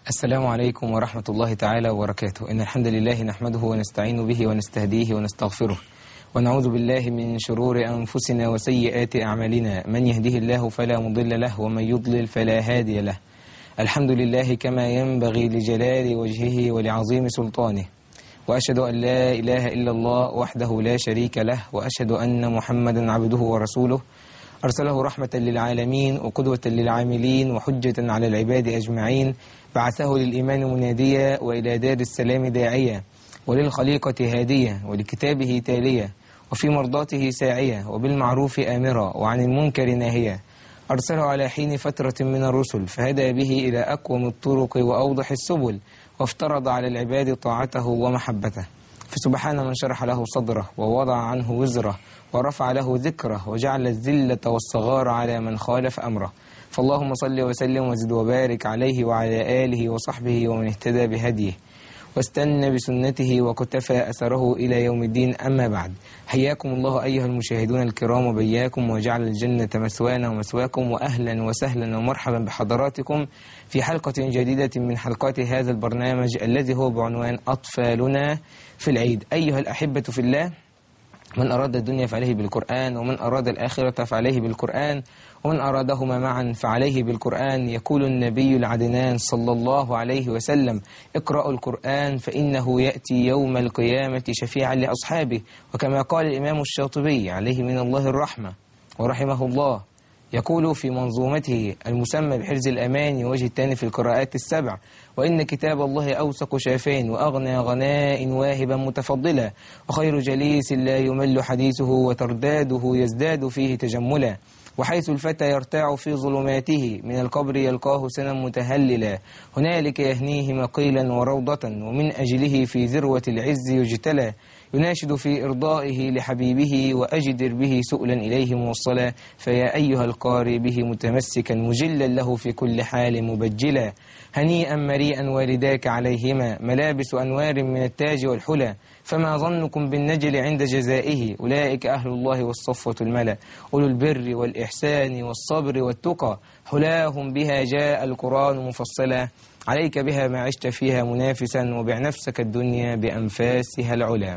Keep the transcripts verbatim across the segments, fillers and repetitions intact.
السلام عليكم ورحمة الله تعالى وبركاته. إن الحمد لله نحمده ونستعين به ونستهديه ونستغفره، ونعوذ بالله من شرور أنفسنا وسيئات أعمالنا. من يهده الله فلا مضل له، ومن يضلل فلا هادي له. الحمد لله كما ينبغي لجلال وجهه ولعظيم سلطانه، وأشهد أن لا إله إلا الله وحده لا شريك له، وأشهد أن محمدا عبده ورسوله أرسله رحمة للعالمين وقدوة للعاملين وحجة على العباد أجمعين. بعثه للإيمان مناديا، وإلى دار السلام داعيا، وللخليقة هادية، ولكتابه تالية، وفي مرضاته ساعية، وبالمعروف آمرا، وعن المنكر ناهيا. أرسله على حين فترة من الرسل، فهدى به إلى أقوم الطرق وأوضح السبل، وافترض على العباد طاعته ومحبته. فسبحان من شرح له صدره، ووضع عنه وزره، ورفع له ذكره، وجعل الذلة والصغار على من خالف أمره. فاللهم صل وسلم وزد وبارك عليه وعلى آله وصحبه ومن اهتدى بهديه واستنى بسنته وكتفى أثره إلى يوم الدين. أما بعد، حياكم الله أيها المشاهدون الكرام وبياكم، وجعل الجنة مثوانا ومثواكم، وأهلا وسهلا ومرحبا بحضراتكم في حلقة جديدة من حلقات هذا البرنامج الذي هو بعنوان أطفالنا في العيد. أيها الأحبة في الله، من أراد الدنيا فعليه بالقرآن، ومن أراد الآخرة فعليه بالقرآن، ومن أرادهما معا فعليه بالقرآن. يقول النبي العدنان صلى الله عليه وسلم: اقرأوا القرآن فإنه يأتي يوم القيامة شفيعا لأصحابه. وكما قال الإمام الشاطبي عليه من الله الرحمة ورحمه الله، يقول في منظومته المسمى بحرز الأمان وجه الثاني في القراءات السبع: وإن كتاب الله أوثق شافين، وأغنى غناء واهبا متفضلا، وخير جليس لا يمل حديثه، وترداده يزداد فيه تجملا. وحيث الفتى يرتاع في ظلماته، من القبر يلقاه سنا متهللا، هنالك يهنيه مقيلا وروضة، ومن أجله في ذروة العز يجتلى. يناشد في إرضائه لحبيبه، وأجدر به سؤلا إليه موصلا. فيا أيها القارئ به متمسكا، مجلا له في كل حال مبجلا. هنيئا مريئا والداك عليهما، ملابس أنوار من التاج والحلى. فما ظنكم بالنجل عند جزائه، أولئك أهل الله والصفوة الملا، أولو البر والإحسان والصبر والتقى، حلاهم بها جاء القرآن مفصلا. عليك بها ما عشت فيها منافسا، وبع نفسك الدنيا بأنفاسها العلا.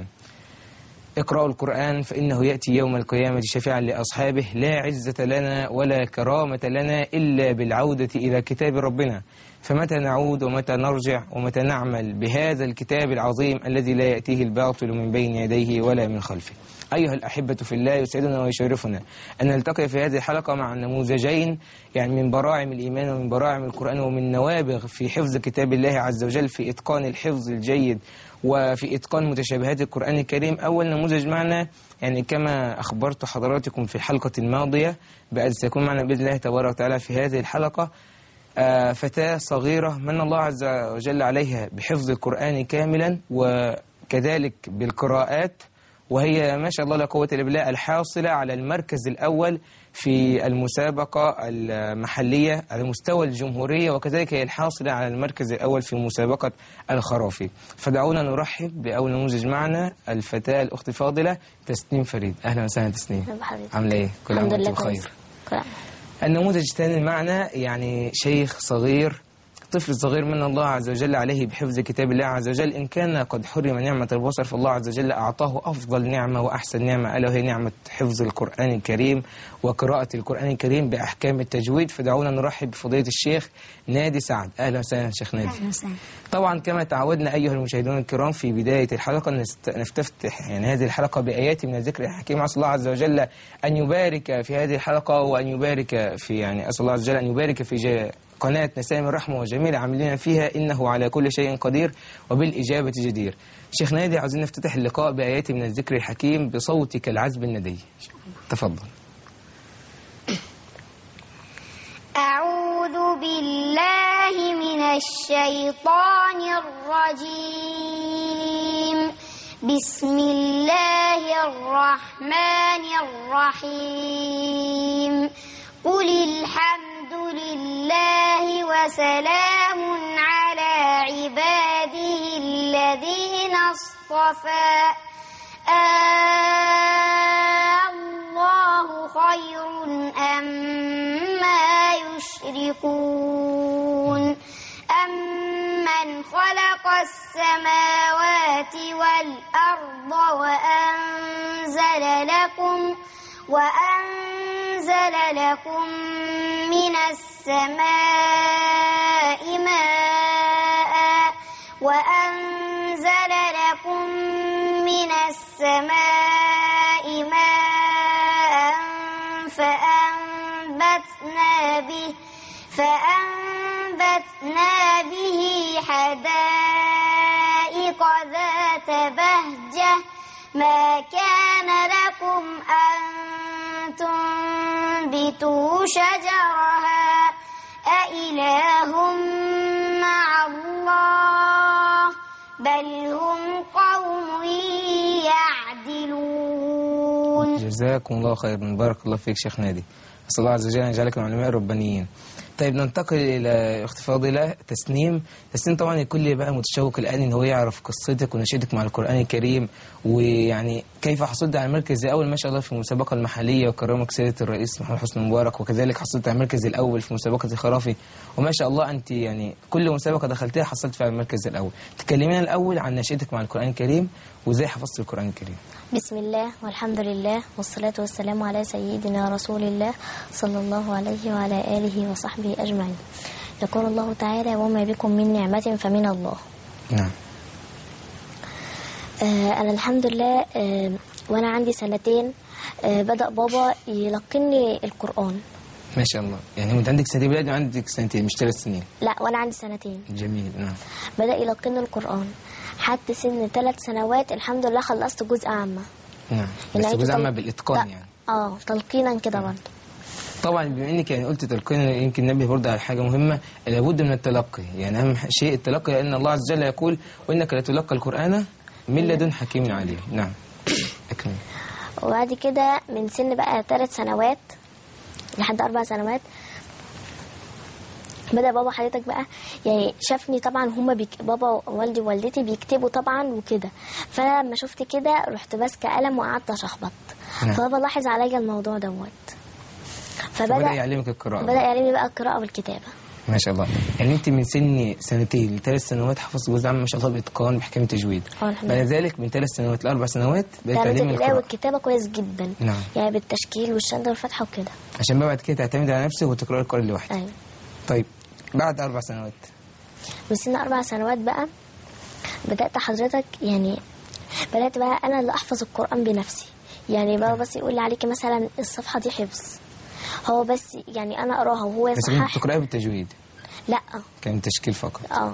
اقرأوا القرآن فإنه يأتي يوم القيامة شفيعا لأصحابه. لا عزة لنا ولا كرامة لنا إلا بالعودة إلى كتاب ربنا. فمتى نعود ومتى نرجع ومتى نعمل بهذا الكتاب العظيم الذي لا يأتيه الباطل من بين يديه ولا من خلفه. أيها الأحبة في الله، يسعدنا ويشرفنا أن نلتقي في هذه الحلقة مع نموذجين يعني من براعم الإيمان ومن براعم القرآن ومن نوابغ في حفظ كتاب الله عز وجل، في إتقان الحفظ الجيد وفي إتقان متشابهات القرآن الكريم. أول نموذج معنا، يعني كما أخبرت حضراتكم في الحلقة الماضية، بأن سيكون معنا بإذن الله تبارك وتعالى في هذه الحلقة آه فتاة صغيرة من الله عز وجل عليها بحفظ القرآن كاملا، وكذلك بالقراءات، وهي ما شاء الله لا قوة إلا بالله الحاصلة على المركز الأول في المسابقة المحلية على مستوى الجمهورية، وكذلك هي الحاصلة على المركز الأول في مسابقة الخرافي. فدعونا نرحب بأول نموذج معنا، الفتاة الأخت الفاضلة تسنيم فريد. أهلا وسهلا تسنيم، عاملة إيه؟ كل عام وأنتم بخير. النموذج الثاني معنا يعني شيخ صغير، طفل صغير من الله عز وجل عليه بحفظ كتاب الله عز وجل. إن كان قد حرم نعمة البصر، فالله عز وجل أعطاه أفضل نعمة وأحسن نعمة، ألا وهي نعمة حفظ القرآن الكريم وقراءة القرآن الكريم بأحكام التجويد. فدعونا نرحب بفضيلة الشيخ نادي سعد. أهلا وسهلا شيخ نادي. أهلا وسهلا. طبعا كما تعودنا أيها المشاهدون الكرام في بداية الحلقة نفتتح يعني هذه الحلقة بآيات من الذكر الحكيم. أسأل الله عز وجل أن يبارك في هذه الحلقة، وأن يبارك في يعني أسأل الله عز وجل أن يبارك في جاء قناة نسائم الرحمة وجميع عاملين فيها، إنه على كل شيء قدير وبالإجابة جدير. شيخ نادي، عاوزين نفتتح اللقاء بآيات من الذكر الحكيم بصوتك العذب الندي. تفضل. أعوذ بالله من الشيطان الرجيم. بسم الله الرحمن الرحيم. قل الحمد لله وسلام على عباده الذين اصطفى. الله خير أما يشركون. أم من خلق السماوات والأرض وأنزل لكم وأنزل لكم من السماء ماء وأنزل لكم من السماء ماء فأنبتنا به فأنبتنا به حدائق ذات بهجة ما كان لكم أن تنبتوا شجرها أإله مع الله بل هم قوم يعدلون. جزاكم الله خيرا، بارك الله فيك شيخ نادي، أسأل الله عز وجل أن يجعلك من العلماء الربانيين. طيب ننتقل إلى أخت فاضلة تسنيم. تسنيم طبعا الكل بقى متشوق الآن إن هو يعرف قصتك ونشيدك مع القرآن الكريم، ويعني كيف حصلت على المركز الأول ما شاء الله في المسابقة المحلية وكرمك سيادة الرئيس محمد حسني مبارك، وكذلك حصلت على المركز الأول في مسابقة الخرافي، وما شاء الله أنت يعني كل مسابقة دخلتها حصلت فيها المركز الأول. تكلمينا الأول عن نشيدك مع القرآن الكريم وإزاي حفظت القرآن الكريم. بسم الله والحمد لله والصلاة والسلام على سيدنا رسول الله صلى الله عليه وعلى آله وصحبه أجمعين. يقول الله تعالى: وما بكم من نعمة فمن الله. نعم. آه أنا الحمد لله آه وأنا عندي سنتين آه بدأ بابا يلقني القرآن. ما شاء الله، يعني وانت عندك سنتين بدأت عندك سنتين مش ثلاث سنين؟ لا وأنا عندي سنتين. جميل. نعم. بدأ يلقني القرآن حتى سن ثلاث سنوات الحمد لله خلصت جزء عامة. نعم. بس جزء عامة بالإتقان يعني. اه تلقينا كده برضه. طبعا بما انك يعني قلت تلقين يمكن ننبه برضه على حاجه مهمه، لابد من التلقي، يعني اهم شيء التلقي، لان الله عز وجل يقول: وانك لتلقى القران من لدن حكيم عليم. نعم. اكمل. وبعد كده من سن بقى ثلاث سنوات لحد اربع سنوات بدأ بابا حضرتك بقى يعني شافني طبعا هما بيك... بابا ووالدي ووالدتي بيكتبوا طبعا وكده، فانا لما شفت كده رحت ماسكه قلم وقعدت اشخبط. نعم. فبابا لاحظ عليا الموضوع دوت، فبدأ يعلمك القراءة. بدأ يعلمني بقى القراءة والكتابة. ما شاء الله، يعني انت من سن سنتين لثلاث سنوات حفظت جزء عام ما شاء الله باتقان بحكم تجويد. بعد ذلك من ثلاث سنوات لاربع سنوات بقيت تعلمي القراءة والكتابة كويس جدا. نعم. يعني بالتشكيل والشد والفتحة وكده، عشان بقى بعد كده تعتمد على نفسك وتقرأي القرآن لوحدك. ايوه. طيب بعد اربع سنوات من سن اربع سنوات بقى بدأت حضرتك يعني بدأت بقى انا اللي احفظ القرآن بنفسي، يعني بابا بس يقول لي عليكي مثلا الصفحة دي حفظ، هو بس يعني انا اقراها وهو يصحح. بس كنت بتقراها بالتجويد؟ لا كان تشكيل فقط. اه.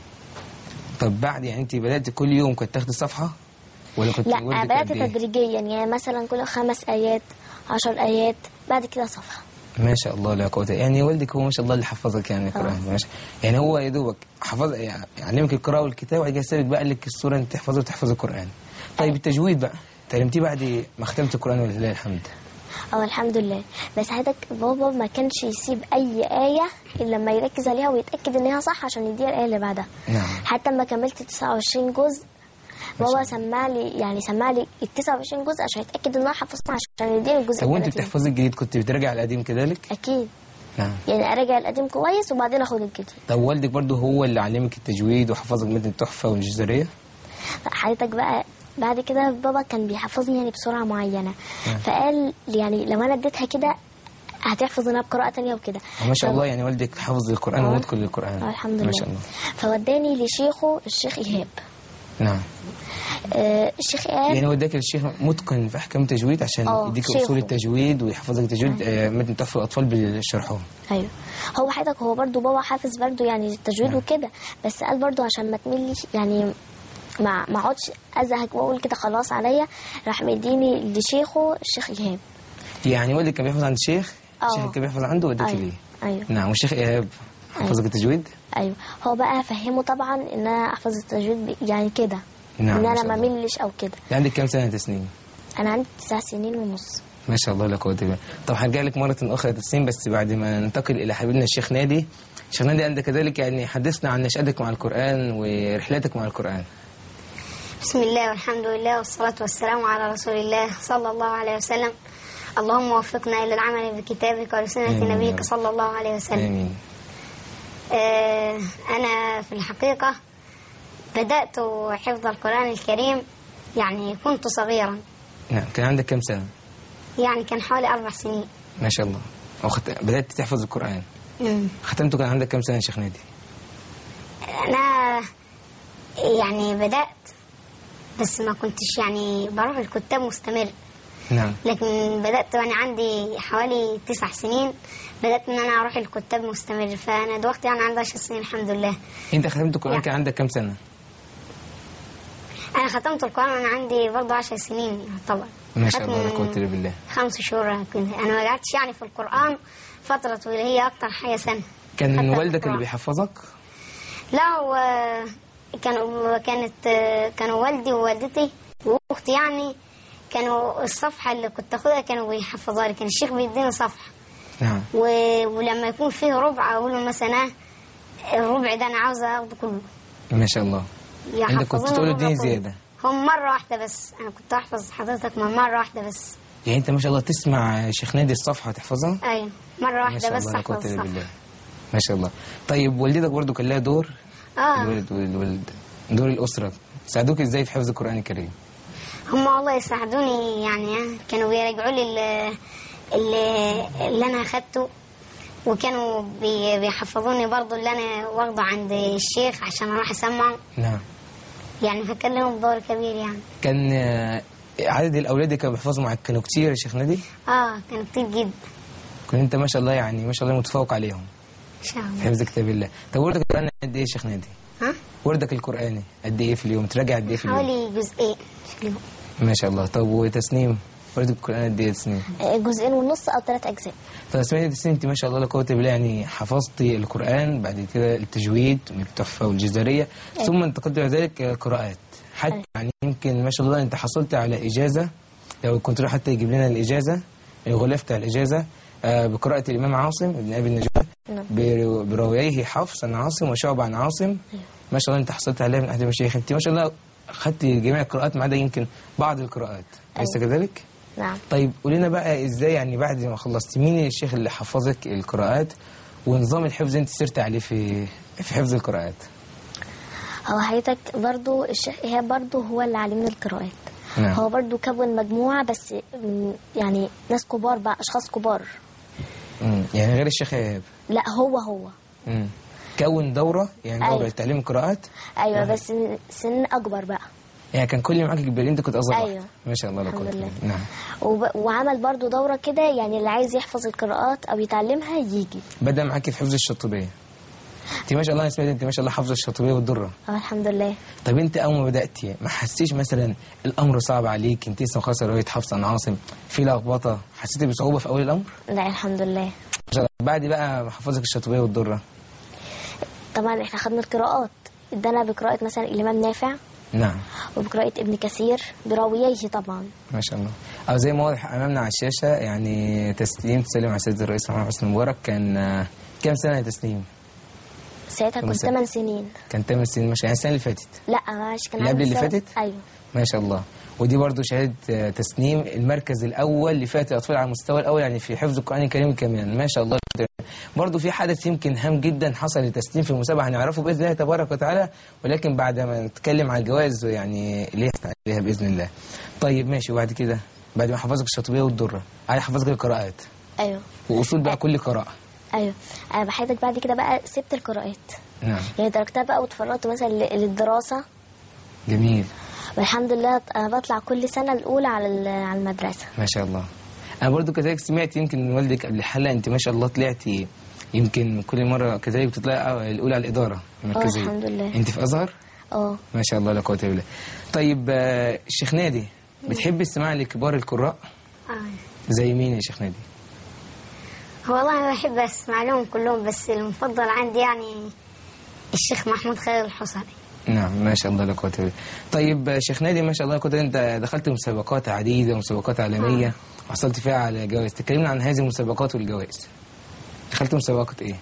طب بعد يعني انت بدأت كل يوم كنت تاخدي صفحة ولا كنت؟ لا بدأت تدريجيا، يعني مثلا كل خمس آيات عشر آيات بعد كده صفحة. ما شاء الله لا قوة، يعني والدك هو ما شاء الله اللي حفظك يعني القرآن. ماشي، يعني هو يا دوبك حفظ يعني علمك القراءة والكتابة وبعد كده سابك بقى لك الصورة انت تحفظها وتحفظ القرآن. طيب التجويد بقى تعلمتيه بعد ما ختمت القرآن ولله الحمد؟ اه الحمد لله. بس حضرتك بابا ما كانش يسيب اي آية الا لما يركز عليها ويتأكد ان هي صح عشان يديها الآية اللي بعدها. نعم. حتى لما كملت تسعة وعشرين جزء بابا سمع لي يعني سمع لي ال تسعة وعشرين جزء عشان يتأكد ان انا حفظتها عشان يديني الجزء. طب وانت بتحفظي الجديد كنت بتراجع القديم كذلك؟ اكيد. نعم. يعني اراجع القديم كويس وبعدين اخد الجديد. طب والدك برضه هو اللي علمك التجويد وحفظك متن التحفة والجزرية؟ حضرتك بقى بعد كده بابا كان بيحفظني يعني بسرعة معينة. نعم. فقال يعني لو انا اديتها كده هتحفظ انا بقراءة تانية وكده. ما شاء الله، يعني والدك حفظ القرآن ومتقن للقرآن. الحمد لله. ما شاء الله. فوداني لشيخه الشيخ إيهاب. نعم. آه الشيخ إيهاب يعني وداك الشيخ متقن في احكام تجويد عشان يديك اصول التجويد ويحفظك التجويد آه متن تحفظ الاطفال بالشرحهم. ايوه. هو حضرتك هو برضو بابا حافظ برضو يعني التجويد. نعم. وكده بس قال برضو عشان ما تمليش يعني ما ما اقعدش ازهق واقول كده خلاص عليا، راح مديني لشيخه الشيخ إيهاب. يعني والدك كان بيحفظ عند الشيخ؟ الشيخ كان بيحفظ عنده وداك ليه؟ ايوه. نعم. والشيخ إيهاب حفظك أيوة. التجويد؟ ايوه. هو بقى فهمه طبعا ان انا احفظ التجويد يعني كده. نعم. ان انا ما ملش او كده. عندك كام سنه تسنيم؟ انا عندي تسع سنين ونص. ما شاء الله لا قوه الا بالله. طب هرجع لك مره اخرى تسنيم بس بعد ما ننتقل الى حبيبنا الشيخ نادي. الشيخ نادي انت كذلك يعني حدثنا عن نشأتك مع القران ورحلتك مع القران. بسم الله والحمد لله والصلاه والسلام على رسول الله صلى الله عليه وسلم. اللهم وفقنا الى العمل بكتابك ولسنه نبيك صلى الله عليه وسلم. امين. آه، أنا في الحقيقة بدأت حفظ القرآن الكريم يعني كنت صغيرا. نعم. كان عندك كم سنة؟ يعني كان حوالي أربع سنين. ما شاء الله. أو خت... بدأت تحفظ القرآن. مم. ختمته كان عندك كم سنة يا شيخ نادي؟ أنا يعني بدأت بس ما كنتش يعني بروح الكتاب مستمر. نعم. لكن بدأت وأنا عندي حوالي تسع سنين بدأت إن أنا أروح الكتاب مستمر. فأنا دلوقتي يعني عندي عشر سنين الحمد لله. أنت ختمت القرآن كان عندك كم سنة؟ أنا ختمت القرآن وأنا عندي برضه عشر سنين يعتبر. ما شاء الله لا قوة إلا بالله. خمس شهور كده. أنا ما قعدتش يعني في القرآن فترة طويلة، هي أكتر حاجة سنة. كان والدك اللي بيحفظك؟ لا، هو كانوا كانت كانوا والدي ووالدتي وأختي يعني كانوا الصفحة اللي كنت أخذها كانوا بيحفظوها لي. كان الشيخ بيديني صفحة. نعم. و... ولما يكون فيه ربع أقول له مثلا الربع ده أنا عاوزة أخده كله. ما شاء الله. أنت كنت تقول له اديني زيادة؟ هم مرة واحدة بس. أنا كنت أحفظ حضرتك من مرة واحدة بس. يعني أنت ما شاء الله تسمع شيخ نادي الصفحة تحفظها؟ أيوة مرة واحدة بس أحفظ الصفحة. ما شاء الله. طيب والدتك برضو كان لها دور؟ آه. الولد والولد دور الأسرة ساعدوك إزاي في حفظ القرآن الكريم؟ هم والله يساعدوني يعني كانوا بيراجعوا لي اللي, اللي, اللي أنا أخدته، وكانوا بي بيحفظوني برضو اللي أنا واخده عند الشيخ عشان أروح أسمعه. نعم. يعني فكان لهم دور كبير يعني. كان عدد الأولاد اللي كانوا بيحفظوا معك كانوا كتير يا شيخ نادي؟ آه كانوا كتير جدا. كنت أنت ما شاء الله يعني ما شاء الله متفوق عليهم إن شاء الله. في حفظ كتاب الله. طب وردك القرآن قد إيه يا شيخ نادي؟ ها؟ وردك القرآني قد إيه في اليوم؟ تراجع قد إيه في اليوم؟ حوالي جزئين في اليوم. ما شاء الله. طب وتسنيم وردك القرآن قد إيه تسنيم؟ جزئين ونص أو ثلاث أجزاء. طب سمعتي تسنيم أنت ما شاء الله لا قوة إلا بالله يعني حفظتي القرآن بعد كده التجويد والتحفة والجزرية ثم انتقلت بعد ذلك القراءات حتى يعني يمكن ما شاء الله أنت حصلت على إجازة. لو كنت راح حتى يجيب لنا الإجازة الغلاف بتاع الإجازة آه بقراءة الإمام عاصم بن أبي النجار بروايه حفص عن عاصم وشعب عن عاصم. ما شاء الله أنت حصلت عليها من أحد المشايخ. أنت ما شاء الله أخذت جميع القراءات ما عدا يمكن بعض القراءات. أليس كذلك؟ نعم. طيب قولي لنا بقى إزاي يعني بعد ما خلصت مين الشيخ اللي حفظك القراءات ونظام الحفظ أنت سرت عليه في في حفظ القراءات؟ هو حضرتك برضو الشيخ إيهاب برضو هو اللي علمني القراءات. نعم. هو برضو كون مجموعة بس يعني ناس كبار بقى أشخاص كبار. امم يعني غير الشيخ إيهاب؟ لا هو هو امم كون دورة يعني دورة أيوة. تعليم القراءات. أيوة بس سن أكبر بقى. يعني كان كل اللي معاك كبير أنت كنت أصغر. أيوة. ما شاء الله لا قوة إلا بالله. نعم. وب... وعمل برضو دورة كده يعني اللي عايز يحفظ القراءات أو يتعلمها يجي. بدأ معاك في حفظ الشاطبية. انت ما شاء الله سمعت انت ما شاء الله حافظه الشاطبيه والدره. اه الحمد لله. طب انت اول ما بداتي ما حسيتش مثلا الامر صعب عليك؟ انت لسه خلاص روايه حفص عن عاصم في لخبطه حسيتي بصعوبه في اول الامر؟ لا الحمد لله. ما شاء الله. بعد بقى ما حفظك الشاطبيه والدره طبعا احنا خدنا القراءات ادانا بقراءه مثلا الامام نافع. نعم. وبقراءه ابن كثير براويه طبعا. ما شاء الله. او زي ما واضح امامنا على الشاشه يعني تسليم تسلم على سيد الرئيس محمد حسني مبارك كان كام سنه يا تسليم؟ ساعتها كنت ثمان سنين. كان ثمان سنين ما شاء الله. يعني السنه اللي فاتت؟ لا معلش كان اللي قبل اللي سنة... فاتت؟ ايوه. ما شاء الله. ودي برضو شهاده تسنيم المركز الاول لفئه الاطفال على المستوى الاول يعني في حفظ القران الكريم كمان. ما شاء الله. برضو في حدث يمكن هام جدا حصل لتسنيم في المسابقه هنعرفه باذن الله تبارك وتعالى ولكن بعد ما نتكلم عن الجوائز يعني اللي هي عليها باذن الله. طيب ماشي. وبعد كده بعد ما حفظك الشاطبيه والدره عايز حفظك القراءات. ايوه. واصول بقى كل قراءه. ايوه. انا بحياتك بعد كده بقى سبت القراءات. نعم. يعني تركتها بقى واتفرغت مثلا للدراسه. جميل. والحمد لله انا بطلع كل سنه الاولى على على المدرسه. ما شاء الله. انا برضو كذلك سمعت يمكن من والدك قبل الحلقه انت ما شاء الله طلعتي يمكن كل مره كذلك بتطلعي الاولى على الاداره المركزيه. اه الحمد لله. انت في ازهر؟ اه ما شاء الله لا قوه الا بالله. طيب الشيخ نادي بتحب السماع لكبار القراء؟ اه. زي مين يا شيخ نادي؟ والله انا بحب اسمع لهم كلهم بس المفضل عندي يعني الشيخ محمود خالد الحصري. نعم ما شاء الله لا قوه الا بالله. طيب شيخ نادي ما شاء الله كنت انت دخلت مسابقات عديده ومسابقات عالميه آه. وحصلت فيها على جوائز. تكلمنا عن هذه المسابقات والجوائز. دخلت مسابقه ايه؟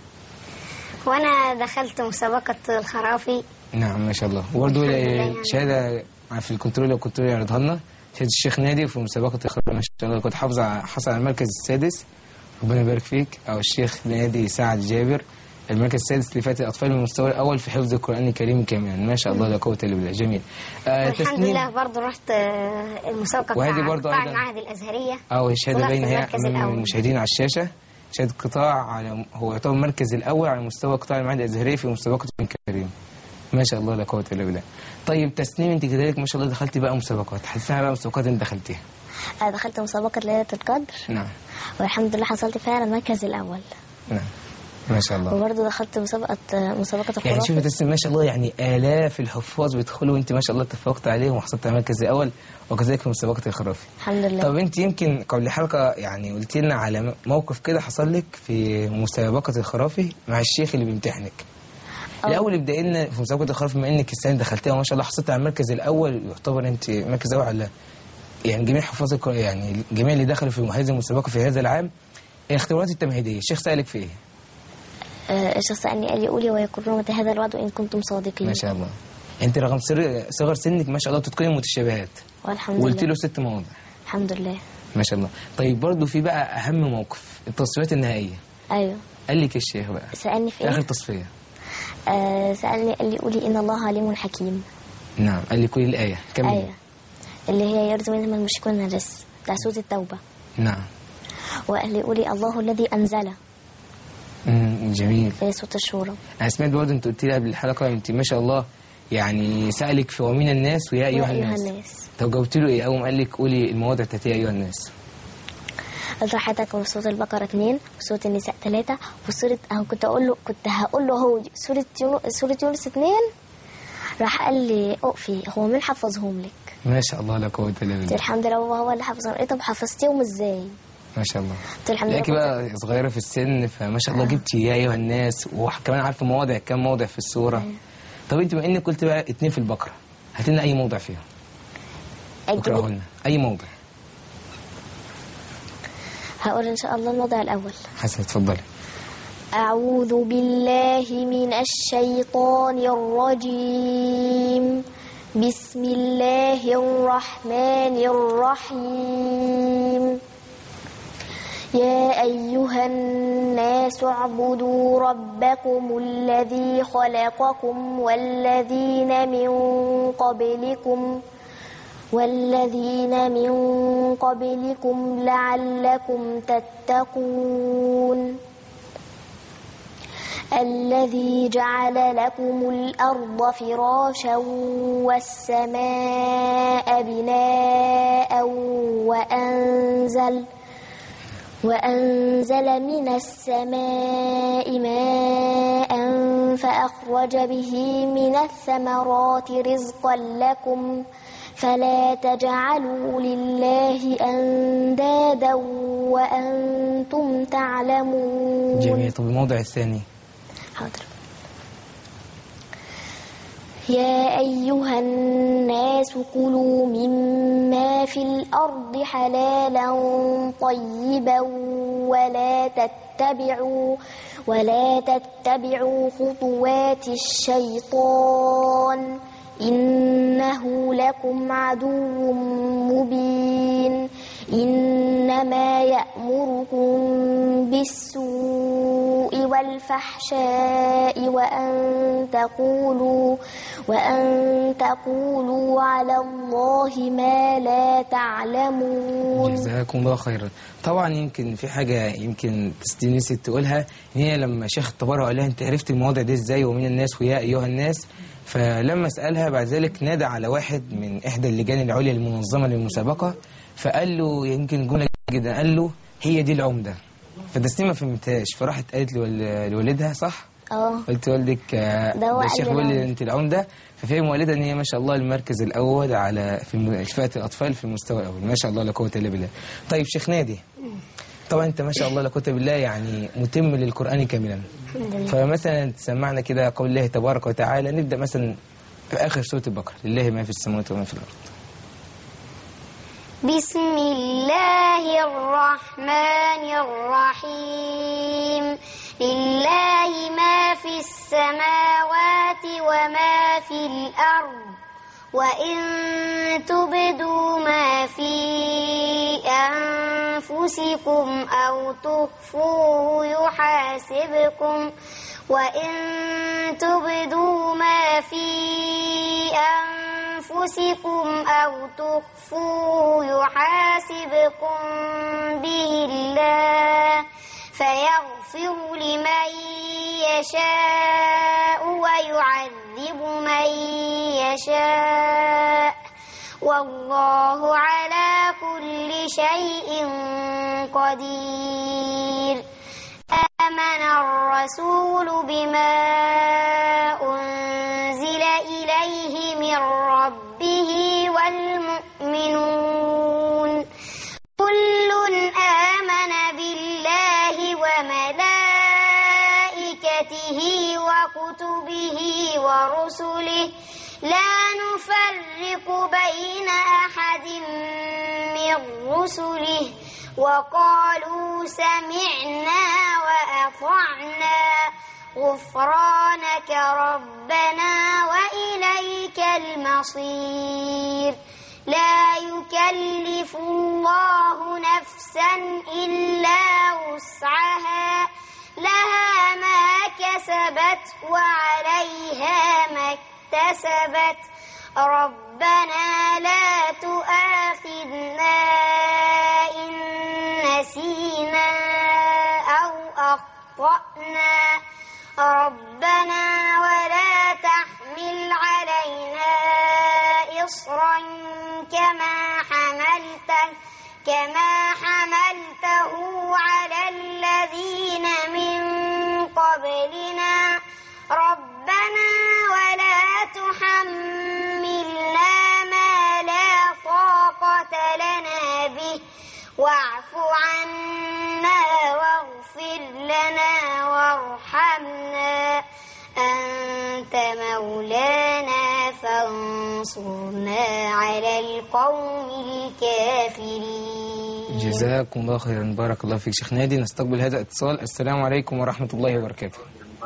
وانا دخلت مسابقه الخرافي. نعم ما شاء الله. وبرضه شهاده في الكنترول والكنترول يعرضها لنا شهاده الشيخ نادي في مسابقه الخرافي ما شاء الله كنت حافظ حصل على المركز السادس. ربنا يبارك فيك. او الشيخ نادي سعد جابر المركز السادس لفتاة الأطفال من المستوى الأول في حفظ القرآن الكريم كاملا. ما شاء الله لا قوة إلا بالله. جميل. آه الحمد لله برضه رحت آه المسابقة وهذه بتاع برضه قطاع أيضا المعاهد الأزهرية. أو الشهادة طلعت باينة هي المركز أمام الأول. المشاهدين على الشاشة. شهادة قطاع على هو يعتبر المركز الأول على مستوى قطاع المعاهد الأزهرية في مسابقة القرآن الكريم. ما شاء الله لا قوة إلا بالله. طيب تسنيم، أنت كذلك ما شاء الله دخلتي بقى مسابقات، حسنا بقى مسابقات أنت دخلتيها. أنا دخلت مسابقة ليلة القدر. نعم. والحمد لله حصلت فيها على المركز الأول. نعم. ما شاء الله. وبرضه دخلت مسابقة مسابقة القرآن. يعني شوفي تسنيم ما شاء الله، يعني آلاف الحفاظ بيدخلوا وأنت ما شاء الله تفوقت عليهم وحصلت على المركز الأول، وكذلك في مسابقة الخرافي. الحمد لله. طب أنت يمكن قبل حلقة يعني قلت لنا على موقف كده حصل لك في مسابقة الخرافي مع الشيخ اللي بيمتحنك. الأول ابدأ لنا في مسابقة الخرافي، بما إنك السنة دخلتيها وما شاء الله حصلت على المركز الأول، يعتبر أنت مركز أول على يعني جميع حفاظ القرآن، يعني جميع اللي دخلوا في هذه المسابقة في هذا العام. الاختبارات التمهيدية الشيخ سألك في إيه؟ آه الشيخ سألني قال لي قولي ويقرون متى هذا الوعد إن كنتم صادقين. ما شاء الله. أنت رغم صغر سنك ما شاء الله بتتقني المتشابهات. والحمد لله. وقلت له ست مواضع. الحمد لله. ما شاء الله. طيب برضو في بقى أهم موقف، التصفيات النهائية. أيوه. قال لك الشيخ بقى سألني في إيه؟ آخر تصفية. آه سألني قال لي قولي إن الله عليم حكيم. نعم. قال لي كل الآية كمل. أيوه. اللي هي يرجو منهم المشركون النجس بتاع سورة التوبة. نعم. وقال لي قولي الله الذي أنزل. امم جميل. في سورة الشورى. أنا سمعت برضه أنت قلت لي قبل الحلقة أنت ما شاء الله يعني سألك في ومن الناس ويا أيها الناس. الناس. طب جاوبت له إيه؟ أول ما قال لك قولي المواضع بتاعت يا أيها الناس. قلت له حضرتك في سورة البقرة اثنين وسورة النساء ثلاثة وسورة أهو كنت أقول له كنت هقول له هو سورة يونس سورة يونس اثنين. راح قال لي أقفي هو مين حفظهم لك؟ ما شاء الله لا قوة إلا بالله. الحمد لله هو هو اللي حفظهم. إيه طب حفظتيهم إزاي؟ ما شاء الله. الحمد لله. لكن بقى صغيرة في السن فما شاء الله آه. جبتي يا أيها الناس وكمان عارفة مواضع كم موضع في السورة. آه. طب أنت بما إنك قلت بقى اتنين في البقرة هات لنا أي موضع فيهم. اقرأه لنا أي موضع. هقول إن شاء الله الموضع الأول. حسن اتفضلي. أعوذ بالله من الشيطان الرجيم. بسم الله الرحمن الرحيم. يا أيها الناس اعبدوا ربكم الذي خلقكم والذين من قبلكم والذين من قبلكم لعلكم تتقون. الذي جعل لكم الأرض فراشا والسماء بناء وأنزل وأنزل من السماء ماء فأخرج به من الثمرات رزقا لكم فلا تجعلوا لله أندادا وأنتم تعلمون. جميل. طب الموضع الثاني. حاضر. يا أيها الناس كلوا مما في الأرض حلالا طيبا ولا تتبعوا ولا تتبعوا خطوات الشيطان إنه لكم عدو مبين. إنما يأمركم بالسوء والفحشاء وأن تقولوا وأن تقولوا على الله ما لا تعلمون. جزاكم الله خيرا. طبعا يمكن في حاجة يمكن تستني نسيت تقولها، ان هي لما شيخ الطبارة قال لها انت عرفت المواضع دي ازاي ومن الناس ويا ايها الناس، فلما سألها بعد ذلك نادى على واحد من احدى اللجان العليا المنظمة للمسابقة فقال له يمكن جملة جدا، قال له هي دي العمدة. فدستي ما فهمتهاش فراحت قالت لوالدها صح؟ اه قلت والدك ده الشيخ بيقول لي انت العمدة، ففهم والدها ان هي ما شاء الله المركز الاول على في فئة الاطفال في المستوى الاول. ما شاء الله لا قوة الا بالله. طيب شيخ نادي، طبعا انت ما شاء الله لا قوة الا بالله يعني متم للقرآن كاملا، فمثلا تسمعنا كده قول الله تبارك وتعالى. نبدأ مثلا في اخر سورة البقرة لله ما في السماوات وما في الارض. بسم الله الرحمن الرحيم. لله ما في السماوات وما في الأرض وإن تبدوا ما في أنفسكم أو تخفوه يحاسبكم يحاسبكم وإن تبدوا ما في أنفسكم أو تخفوه يحاسبكم به الله فيغفر لمن يشاء ويعذب من يشاء والله على كل شيء قدير. آمن الرسول بما أنزل إليه من ربه والمؤمنون كل آمن بالله وملائكته وكتبه ورسله لا نفرق بين أحد من رسله وقالوا سمعنا وأطعنا غفرانك ربنا وإليك المصير. لا يكلف الله نفسا إلا وسعها لها ما كسبت وعليها ما اكتسبت ربنا لا تؤاخذنا إن نسينا أو أخطأنا ربنا ولا تحمل علينا إصرا كما حملته كما حملته على الذين من قبلنا ربنا ولا تحملنا ما لا طاقة لنا به واعف عنا واغفر لنا وارحمنا أنت مولانا فانصرنا على القوم الكافرين. جزاكم الله خيرا. بارك الله فيك شيخ نادي. نستقبل هذا الاتصال. السلام عليكم ورحمة الله وبركاته.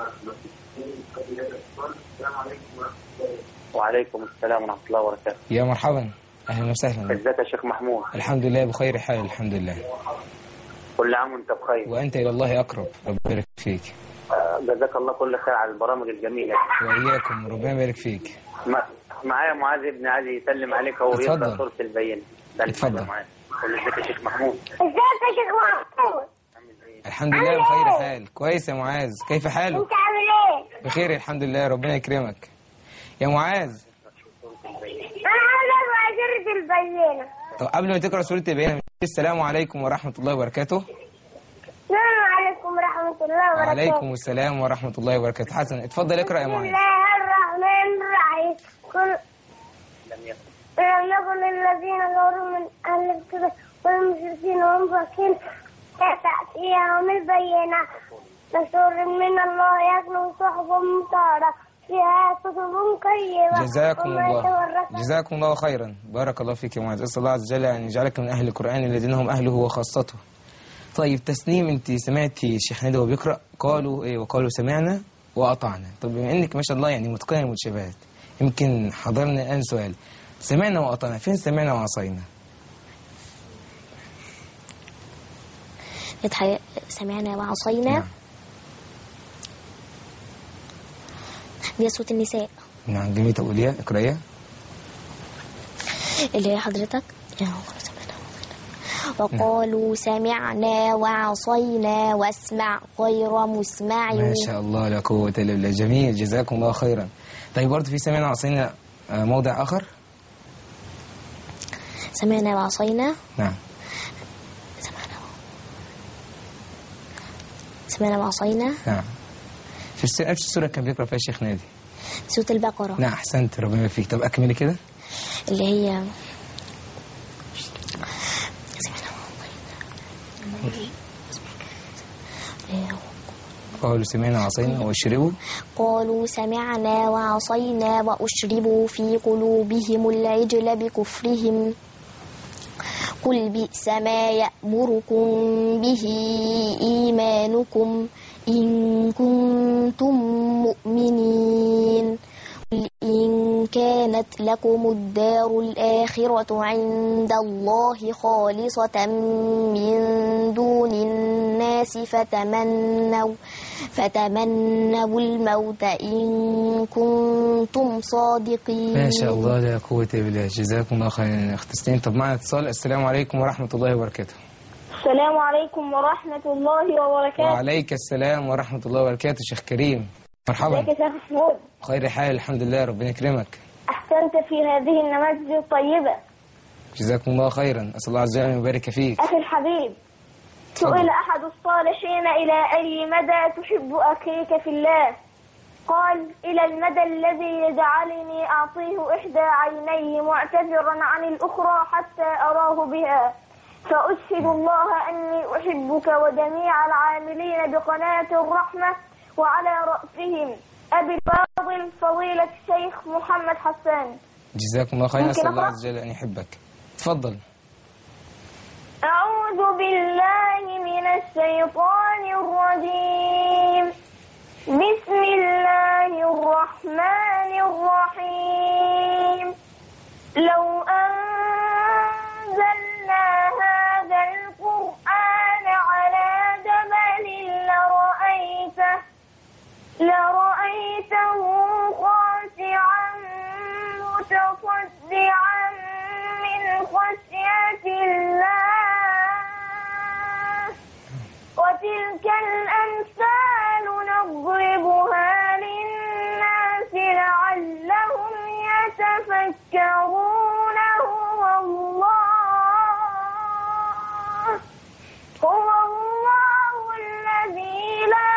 وعليكم السلام ورحمة الله وبركاته. يا مرحبا، أهلا وسهلا. ازيك يا شيخ محمود؟ الحمد لله بخير حال الحمد لله. كل عام وانت بخير. وأنت إلى الله أقرب، ربنا يبارك فيك. جزاك الله كل خير على البرامج الجميلة. وإياكم، ربنا يبارك فيك. معايا معاذ ابن عايز يسلم عليك وهو يقرأ سورة البينة. اتفضل. ازيك يا شيخ محمود؟ ازيك يا شيخ محمود؟ الحمد لله بخير حال. كويس يا معاذ، كيف حالك؟ انت عامل ايه؟ بخير الحمد لله، ربنا يكرمك. يا معاذ انا عاوز اقرا سورة البينة. طب قبل ما تقرأ سورة البينة، السلام عليكم ورحمة الله وبركاته. السلام عليكم ورحمة الله وبركاته. وعليكم السلام ورحمة الله وبركاته. حسن اتفضل اقرأ يا معاذ. بسم الله الرحمن الرحيم. كل لم يكن الذين كفروا من أهل الكتاب والمشركين والمفسقين تأتيهم البينة رسول من الله يتلو صحفا مطهرة فيها كتب قيمة. جزاكم الله جزاكم الله خيرا. بارك الله فيك يا معاذ. أسأل الله عز وجل أن يجعلك من أهل القرآن الذين هم أهله وخاصته. طيب تسنيم، أنت سمعتي الشيخ نادي وهو بيقرأ قالوا إيه؟ وقالوا سمعنا وأطعنا. طب بما إنك ما شاء الله يعني متقنة المتشابهات، يمكن حضرنا الآن سؤال، سمعنا وأطعنا فين سمعنا وعصينا؟ سمعنا وعصينا. نعم. دي صوت النساء. نعم جميل. طب قوليها اقرأيها. اللي هي حضرتك وقالوا سمعنا وعصينا واسمع غير مسمع. ما شاء الله لا قوة إلا بالله. جميل جزاكم الله خيرا. طيب برضه في سمعنا وعصينا موضع آخر؟ سمعنا وعصينا. نعم. سمعنا سمعنا وعصينا. نعم. في نفس السورة كان بيقرأ فيها الشيخ نادي. سورة البقرة. نعم أحسنت، ربنا يبارك فيك. طب أكملي كده. اللي هي قالوا سمعنا وعصينا واشربوا قالوا سمعنا وعصينا وأشربوا في قلوبهم العجل بكفرهم قل بئس ما يأمركم به إيمانكم إن كنتم مؤمنين قل إن كان وكانت لكم الدار الآخرة عند الله خالصة من دون الناس فتمنوا فتمنوا الموت إن كنتم صادقين. ما شاء الله لا قوة إلا بالله. جزاكم الله خيرا أخت تسنيم. طب معنا اتصال. السلام عليكم ورحمة الله وبركاته. السلام عليكم ورحمة الله وبركاته. وعليك السلام ورحمة الله وبركاته. شيخ كريم مرحبا. ازيك يا شيخ محمود؟ خير حال الحمد لله ربنا يكرمك. أحسنت في هذه النماذج الطيبة. جزاكم الله خيرا. أسأل الله عز وجل أن يبارك فيك. أخي الحبيب، سئل أحد الصالحين إلى أي مدى تحب أخيك في الله؟ قال إلى المدى الذي يجعلني أعطيه إحدى عينيه معتذرا عن الأخرى حتى أراه بها. فأشهد الله أني أحبك وجميع العاملين بقناة الرحمة وعلى رأسهم أبي الفاضل فضيلة الشيخ محمد حسان. جزاكم الله خيرا. أسأل الله عز وجل أن يحبك. تفضل. أعوذ بالله من الشيطان الرجيم. بسم الله الرحمن الرحيم. لو أنزلنا هذا القرآن على جبل لرأيته لرأيته خاشعا متصدعا من خشية الله وتلك الأمثال نضربها للناس لعلهم يتفكرون. هو الله هو الله الذي لا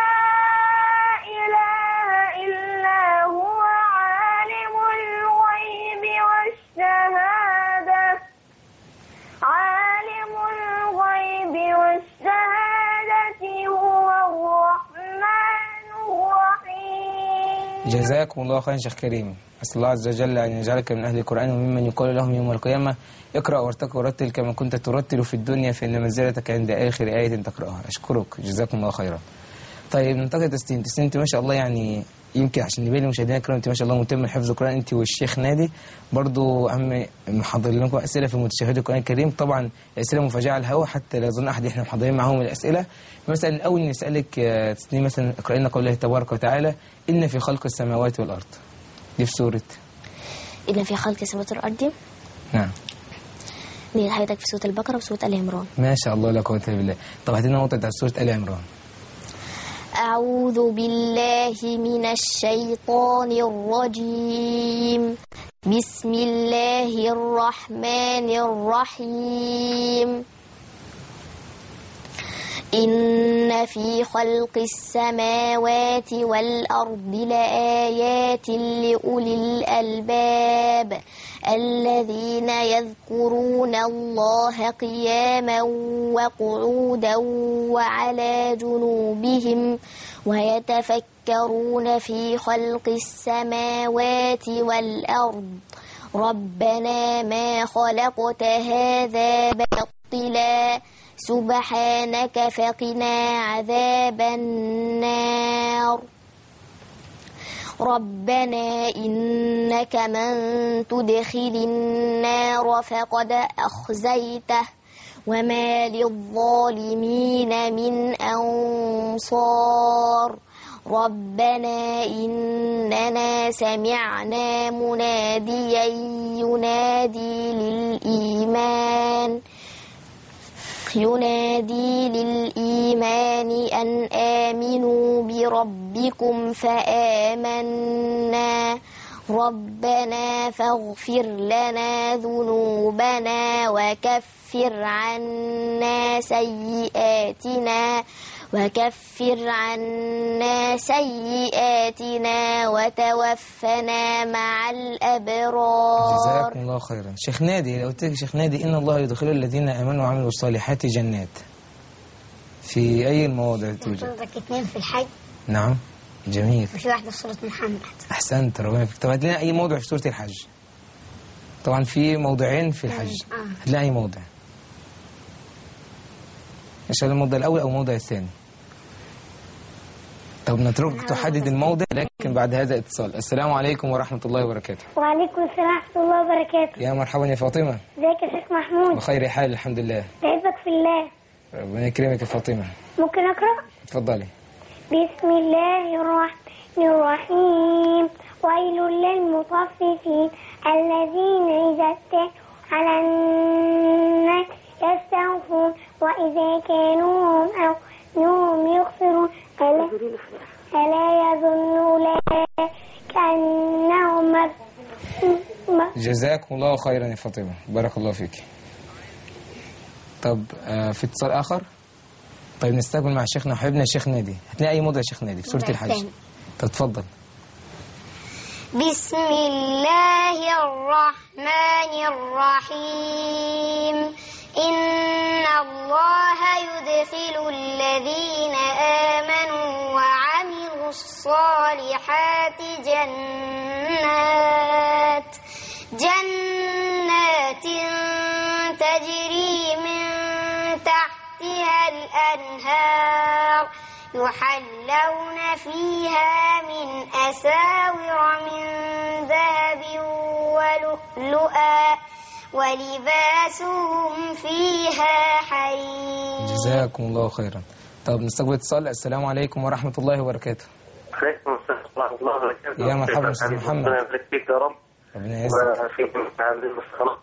إله إلا هو عالم الغيب والشهادة عالم الغيب والشهادة هو الرحمن الرحيم. جزاكم الله خيرا شيخ كريم. أسأل الله عز وجل أن يجعلك من أهل القرآن وممن يقال لهم يوم القيامة اقرأ وارتق ورتل كما كنت ترتل في الدنيا فإن منزلتك عند آخر آية تقرأها. أشكرك جزاكم الله خيرا. طيب ننتقل تسنين. تسنين أنت ما شاء الله يعني يمكن عشان نبين لمشاهدينا الكرام أنت ما شاء الله مهتم بحفظ القرآن أنت والشيخ نادي برضو أهم محضر لكم أسئلة في متشاهدي القرآن الكريم. طبعا الأسئلة مفاجئة على الهواء حتى لا يظن أحد إحنا محضرين معهم الأسئلة. مثلا الأول نسألك تسنين مثلا اقرأ لنا قوله تبارك وتعالى إن في خلق السماوات والأرض. دي في سورة إن في خلق السماوات والأرض. نعم. دي حياتك في سورة البقرة وسورة آل عمران. ما شاء الله لا قوة إلا بالله. طب هاتي لنا نقطة بتاعت سورة آل عمران. أعوذ بالله من الشيطان الرجيم. بسم الله الرحمن الرحيم. إن في خلق السماوات والأرض لآيات لأولي الألباب الذين يذكرون الله قياما وقعودا وعلى جنوبهم ويتفكرون في خلق السماوات والأرض ربنا ما خلقت هذا باطلا سبحانك فقنا عذاب النار ربنا إنك من تدخل النار فقد أخزيته وما للظالمين من أنصار ربنا إننا سمعنا مناديا ينادي للإيمان ينادي للإيمان أن آمنوا بربكم فآمنا ربنا فاغفر لنا ذنوبنا وكفر عنا سيئاتنا وكفر عنا سيئاتنا وتوفنا مع الأبرار. جزاكم الله خيرا. شيخ نادي لو قلت لك شيخ نادي إن الله يدخل الذين آمنوا وعملوا الصالحات جنات، في أي المواضع توجد؟ عندك اثنين في الحج. نعم جميل. وفي واحدة في سورة محمد. أحسنت ربنا يفك. طب هات لنا أي موضع في سورة الحج. طبعا في موضعين في الحج. هات لنا أي موضع. إن شاء الله الموضع الأول أو الموضع الثاني. طب نترك تحدد الموضع لكن بعد هذا الاتصال. السلام عليكم ورحمة الله وبركاته. وعليكم السلام ورحمة الله وبركاته. يا مرحبا يا فاطمة. ازيك يا شيخ محمود؟ بخير حال الحمد لله. بحبك في الله. ربنا يكرمك يا فاطمة. ممكن أقرأ؟ اتفضلي. بسم الله الرحمن الرحيم. ويل للمطففين الذين إذا اكتالوا على الناس يستوفون وإذا كانوهم أو نهم يخسرون. ألا, ألا يظن أولئك كأنهم جزاكم الله خيرا يا فاطمة، بارك الله فيك. طب آه في اتصال آخر؟ طيب نستقبل مع شيخنا حبيبنا الشيخ نادي. هتلاقي أي موضع يا شيخ نادي في سورة الحج. طب اتفضل. بسم الله الرحمن الرحيم. إن الله يدخل الذين آمنوا وعملوا الصالحات جنات جنات تجري من تحتها الأنهار يحلون فيها من أساور من ذهب ولؤلؤا ولباسهم فيها حرير. جزاكم الله خيرا. طب نستقبل اتصال. السلام عليكم ورحمة الله وبركاته. عليكم السلام ورحمة الله وبركاته. يا مرحبا أستاذ محمد. ربنا يبارك فيك يا رب. ربنا يعزك. وفيكم عاملين الصلاة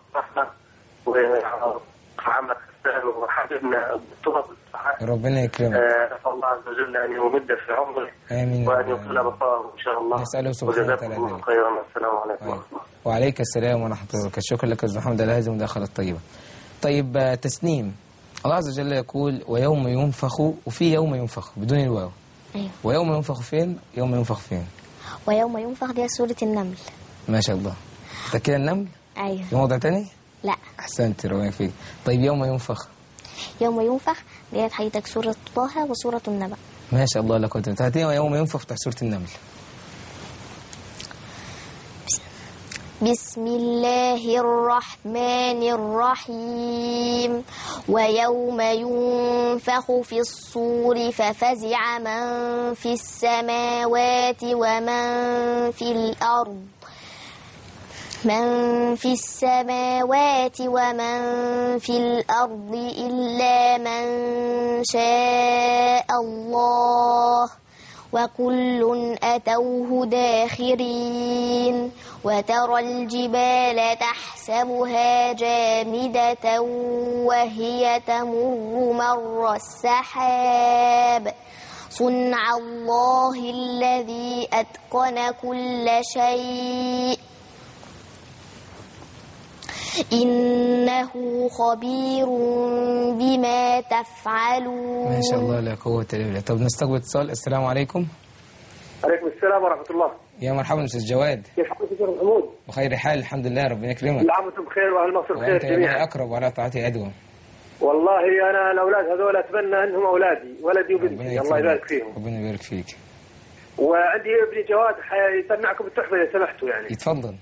وعمل السهل وحبيبنا الدكتور. ربنا يكرمك. نسأل الله عز وجل أن يمد في عمره. آمين. وأن يطيل بقاءه إن شاء الله. نسأله سبحانه وتعالى ذلك. خيرا. السلام عليكم ورحمة الله. وعليك السلام ورحمة الله وبركاته. شكرا لك أستاذ محمد على هذه المداخلة الطيبة. طيب تسنيم، الله عز وجل يقول ويوم ينفخ، وفي يوم ينفخ بدون الواو. أيوه. ويوم ينفخ فين؟ يوم ينفخ فين؟ ويوم ينفخ دي سورة النمل. ما شاء الله. ده كده النمل؟ أيوه. في موضع تاني؟ لا. أحسنت ربنا فيك. طيب يوم ينفخ. يوم ينفخ ديت حياتك سورة طه وسورة النبأ. ما شاء الله لك وتعالى. هاتينا يوم ينفخ تحت سورة النمل. بسم الله الرحمن الرحيم. ويوم ينفخ في الصور ففزع من في السماوات ومن في الأرض من في السماوات ومن في الأرض إلا من شاء الله وكل أتوه داخرين. وترى الجبال تحسبها جامدة وهي تمر مر السحاب صنع الله الذي أتقن كل شيء إنه خبير بما تفعلون. ما شاء الله لا قوة إلا بالله. طب نستقبل اتصال. السلام عليكم. عليكم السلام ورحمة الله. يا مرحبا أستاذ جواد. كيف حالك يا أستاذ محمود؟ بخير حال الحمد لله ربنا يكرمك. كل عام وأنتم بخير وأهل مصر بخير وأنت جميعا. يا أقرب وعلى طاعتي أدوم. والله أنا الأولاد هذول أتمنى أنهم أولادي ولدي وبنتي الله يبارك فيهم. ربنا يبارك فيك. وعندي ابني جواد حيسمعكم التحفة إذا سمحتوا يعني. يتفضل.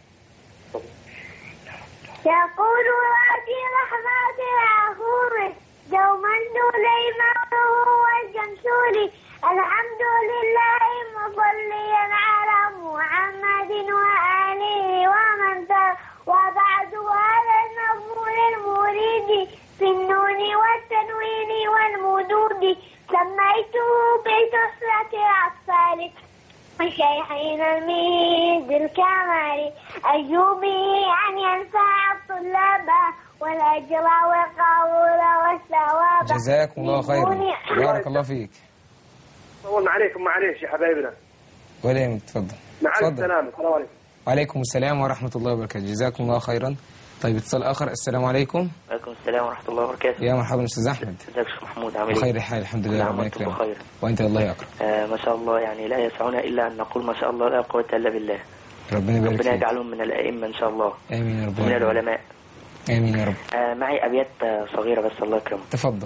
يقول وادي رحمة الغفور دوما سليمان والجمسولي الحمد لله مصليا على محمد وآله ومن تاب وبعد هذا النظم للمريد في النون والتنوين والمدود سميته بتسرة الأطفال شيخين الميد الكمالي أيوبي أن ينفع الطلاب والأجر والقول والثواب. جزاكم الله خيرا. بارك الله فيك. طول عليكم معليش يا حبايبنا. ولا يهمك تفضل. مع السلامة. السلام عليكم. وعليكم السلام ورحمة الله وبركاته. جزاكم الله خيرا. طيب اتصال آخر. السلام عليكم. وعليكم السلام ورحمة الله وبركاته. يا مرحبا أستاذ أحمد. ازيك يا شيخ محمود عامل ايه؟ بخير حال الحمد لله ربنا يكرمك. وأنت الله يكرم. آه ما شاء الله يعني لا يسعنا إلا أن نقول ما شاء الله لا قوة إلا بالله. ربنا يبارك فيك. ربنا يجعلهم من الأئمة إن شاء الله. آمين يا رب. من العلماء. آمين يا رب. آه معي أبيات صغيرة بس الله يكرمك. تفضل.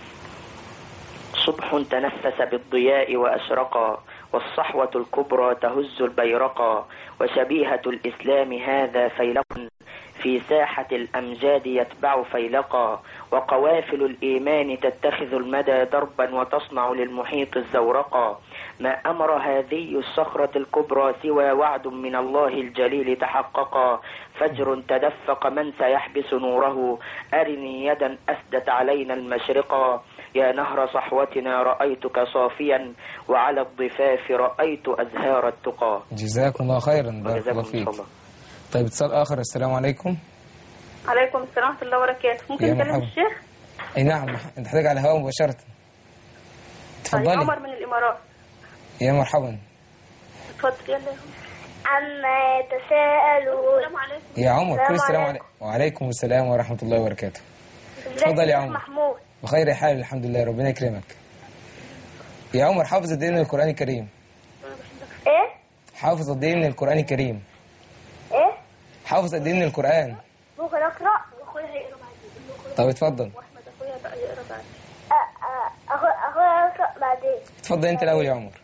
صبح تنفس بالضياء وأشرقا والصحوة الكبرى تهز البيرقا وشبيهة الإسلام هذا فيلق في ساحة الأمجاد يتبع فيلقا وقوافل الإيمان تتخذ المدى دربا وتصنع للمحيط الزورقا ما أمر هذه الصخرة الكبرى سوى وعد من الله الجليل تحققا، فجر تدفق من سيحبس نوره، أرني يدا أسدت علينا المشرقا، يا نهر صحوتنا رأيتك صافيا، وعلى الضفاف رأيت أزهار التقى. جزاكم الله خيرا، بارك الله فيك. طيب اتصال آخر. السلام عليكم. عليكم السلام ورحمة الله وبركاته. ممكن نكلم الشيخ؟ اي نعم، انت حضرتك على الهواء مباشرة. تفضلي. عمر من الإمارات. يا مرحبا. اتفضل. يلا عما يتساءلون. السلام عليكم. يا عمر، كل السلام عليكم. وعليكم السلام ورحمة الله وبركاته. اتفضل يا عمر. محمود. بخير حال الحمد لله، ربنا يكرمك. يا عمر، حافظ قد ايه من القرآن الكريم؟ ايه؟ حافظ قد ايه من القرآن الكريم؟ ايه؟ حافظ قد ايه من القرآن؟ ممكن اقرا؟ اخويا هيقرا بعدين. طب اتفضل. واحمد اخويا بقى يقرا بعدين. اخويا اقرا بعدين. اتفضل انت الاول يا عمر.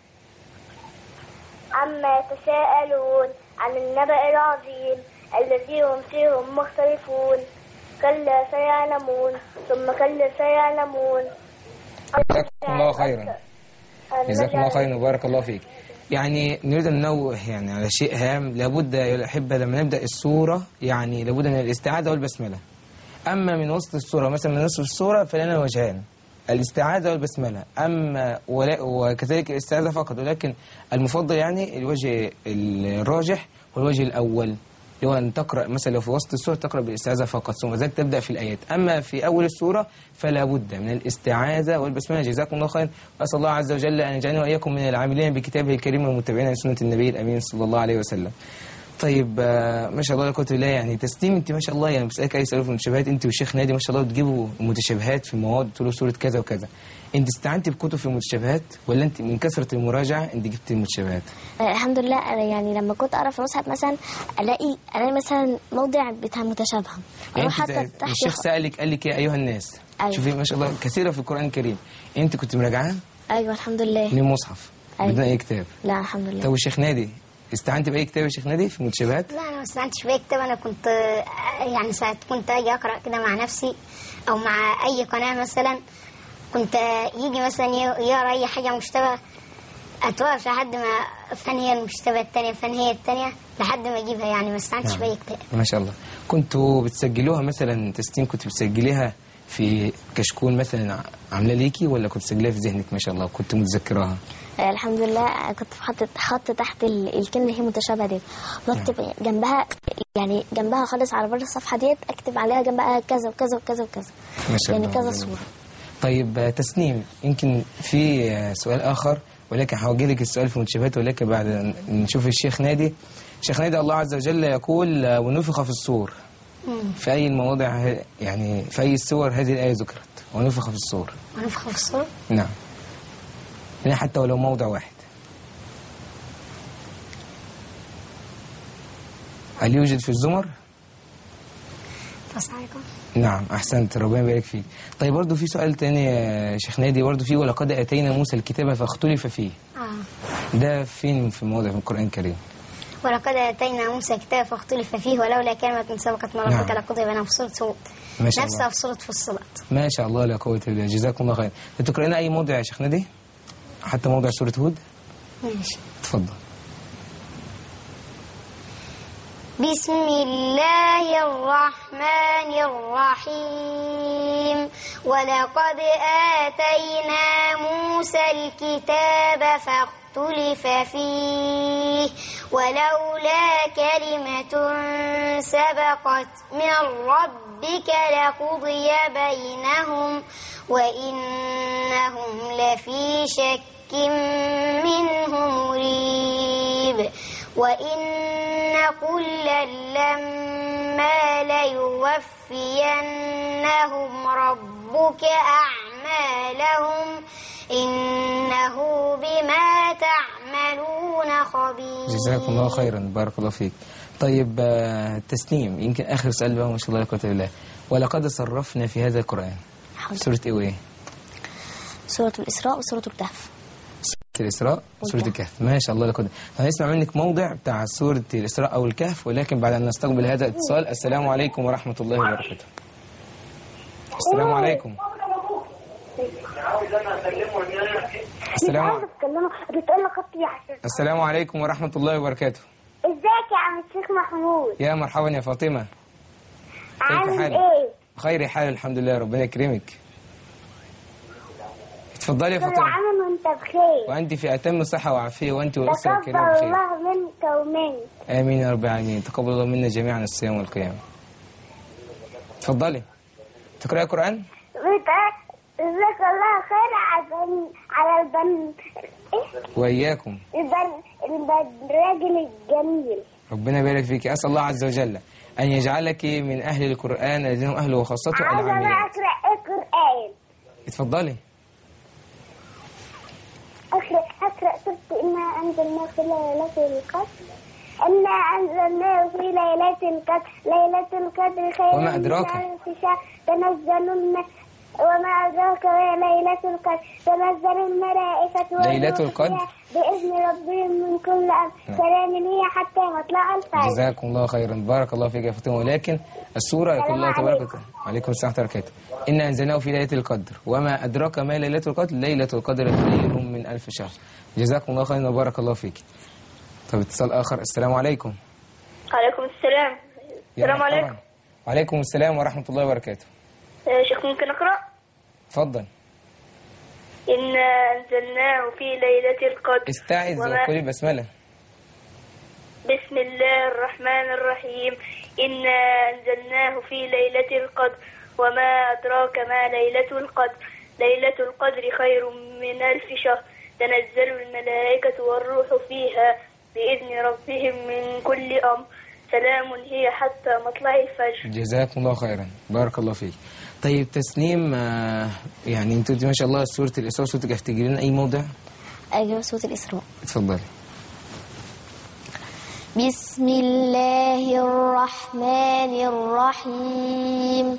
عما يتساءلون عن النبأ العظيم الذي هم فيه مختلفون، كلا سيعلمون ثم كلا سيعلمون. جزاكم الله خيرا. جزاكم الله خيرا وبارك الله فيك. يعني نريد أن ننوه يعني على شيء هام، لابد يا الأحبة لما نبدأ السورة يعني لابد من الاستعاذة والبسملة. أما من وسط السورة مثلا من نصف السورة فلنا وجهان، الاستعاذة والبسملة، أما وكذلك الاستعاذة فقط، ولكن المفضل يعني الوجه الراجح والوجه الأول، اللي هو أن تقرأ مثلا لو في وسط السورة تقرأ بالاستعاذة فقط ثم ذلك تبدأ في الآيات. أما في أول السورة فلا بد من الاستعاذة والبسملة. جزاكم الله خير، وأسأل الله عز وجل أن يجعلنا وإياكم من العاملين بكتابه الكريم والمتبعين لسنة النبي الأمين صلى الله عليه وسلم. طيب ما شاء الله لا قوة الا بالله. يعني تسليم انت ما شاء الله يعني بسألك اي سؤال في المتشابهات، انت والشيخ نادي ما شاء الله بتجيبوا متشابهات في مواد تقولوا سورة كذا وكذا. انت استعنتي بكتب في المتشابهات ولا انت من كثرة المراجعة انت جبت المتشابهات؟ الحمد لله. انا يعني لما كنت اقرا في المصحف مثلا الاقي الاقي مثلا موضع بتاع متشابه، يعني حتى الشيخ سألك قال لك يا ايها الناس. أيوة. شوفي ما شاء الله كثيرة في القرآن الكريم، انت كنت مراجعها؟ ايوه الحمد لله. من المصحف؟ أيوة. بدنا اي كتاب؟ لا الحمد لله. طب والشيخ نادي استعنت باي كتاب يا شيخ نادي في المتشابهات؟ لا انا ما استعنتش باي كتاب. انا كنت يعني ساعات كنت اجي اقرا كده مع نفسي او مع اي قناه مثلا، كنت يجي مثلا يقرا اي حاجه مشتبهه اتوقف لحد ما فين هي المشتبهه الثانيه فين هي الثانيه لحد ما اجيبها. يعني ما استعنتش نعم. باي كتاب. ما شاء الله. كنتوا بتسجلوها مثلا تسليم، كنت بتسجليها في كشكول مثلا عامله ليكي ولا كنت تسجليها في ذهنك ما شاء الله وكنت متذكراها؟ الحمد لله كنت حاطط خط تحت الكلمه اللي هي متشابهه دي، واكتب جنبها يعني جنبها خالص على بره الصفحه ديت اكتب عليها جنبها كذا وكذا وكذا وكذا ما شاء الله. يعني كذا صوره. طيب تسنيم، يمكن في سؤال اخر ولكن هوجه لك السؤال في المتشابهات ولكن بعد نشوف الشيخ نادي. الشيخ نادي الله عز وجل يقول ونفخ في الصور. في اي المواضع يعني في اي السور هذه الايه ذكرت ونفخ في الصور؟ ونفخ في الصور؟ نعم، يعني حتى ولو موضع واحد. هل يوجد في الزمر؟ تصعيكم. نعم أحسنت، ربنا يبارك فيك. طيب برضه في سؤال تاني يا شيخ نادي برضه فيه ولقد أتينا موسى الكتاب فاختلف فيه. آه. ده فين في موضع في القرآن الكريم؟ ولقد أتينا موسى الكتاب فاختلف فيه ولولا كلمة سبقت من ربك لقضي بينهم في سورة هود. نفسها في سورة فصلت. ما شاء الله لا قوة إلا بالله، جزاكم الله خير. تقرأنا أي موضع يا شيخ نادي؟ حتى موضع سورة هود؟ ماشي. تفضل. بسم الله الرحمن الرحيم. ولقد آتينا موسى الكتاب فاختلف فيه ولولا كلمة سبقت من ربك لقضي بينهم وإنهم لفي شك منه مريب. وإن كلا لما ليوفينهم ربك أعمالهم إنه بما تعملون خبير. جزاكم الله خيرا، بارك الله فيك. طيب تسنيم، يمكن آخر سؤال بقى ما شاء الله لا قوة إلا بالله. ولقد صرفنا في هذا القرآن سورة إيه وإيه؟ سورة الإسراء وسورة الكهف. الإسراء وسورة الكهف، ما شاء الله لقد هنسمع منك موضع بتاع سورة الإسراء أو الكهف، ولكن بعد أن نستقبل هذا الاتصال. السلام عليكم ورحمة الله وبركاته. السلام عليكم. السلام عليكم. بتقول له خطي يا حسين. السلام عليكم ورحمة الله وبركاته. ازيك يا عم الشيخ محمود؟ يا مرحبا يا فاطمة. عامل ايه؟ بخير حال الحمد لله، ربنا يكرمك. اتفضلي يا فاطمة. كل عام وانت بخير. وانت في اتم صحة وعافية، وانت والاسرة الكريمة تقبل بخير. الله منك ومنك. امين يا رب العالمين. تقبل الله منا جميعا الصيام والقيام. اتفضلي. تقرأي قرآن؟ جزاك الله خير على على البن ايه؟ وإياكم. البن الراجل الجميل. ربنا يبارك فيك. أسأل الله عز وجل أن يجعلك من أهل القرآن الذين هم أهله وخاصته العاملين. عايزة بقى أقرأ القرآن. اتفضلي. أقرأ أقرأ سورة إنا أنزلناه في ليلة القدر. إنا أنزلناه في ليلة القدر. ليلة القدر خير وما أدراك. من ألف شهر. تنزل وما أدراك ما ليلة القدر. تنزل الملائكة ليلة القدر بإذن ربهم من كل أمر. سلام هي حتى مطلع الفجر. جزاكم الله خيرا. بارك الله فيك يا فاطمة. ولكن السورة يقول الله تبارك وتعالى عليكم السلام وبركاته إنا أنزلناه في ليلة القدر وما أدراك ما ليلة القدر. ليلة القدر خير من ألف شهر. جزاكم الله خيرا وبارك الله فيك. طب اتصال آخر. السلام عليكم. عليكم السلام. السلام عليكم. وعليكم السلام ورحمة الله وبركاته. شيخ ممكن أقرأ؟ اتفضل. إنا أنزلناه في ليلة القدر. استعذ وقولي بسملة. بسم الله الرحمن الرحيم. إنا أنزلناه في ليلة القدر وما أدراك ما ليلة القدر. ليلة القدر خير من ألف شهر. تنزل الملائكة والروح فيها بإذن ربهم من كل أمر. سلام هي حتى مطلع الفجر. جزاكم الله خيرا. بارك الله فيك. طيب تسنيم، يعني انت ما شاء الله سورة الإسراء صوتك، افتكري لنا أي موضع؟ أجيب سورة الإسراء. اتفضلي. بسم الله الرحمن الرحيم.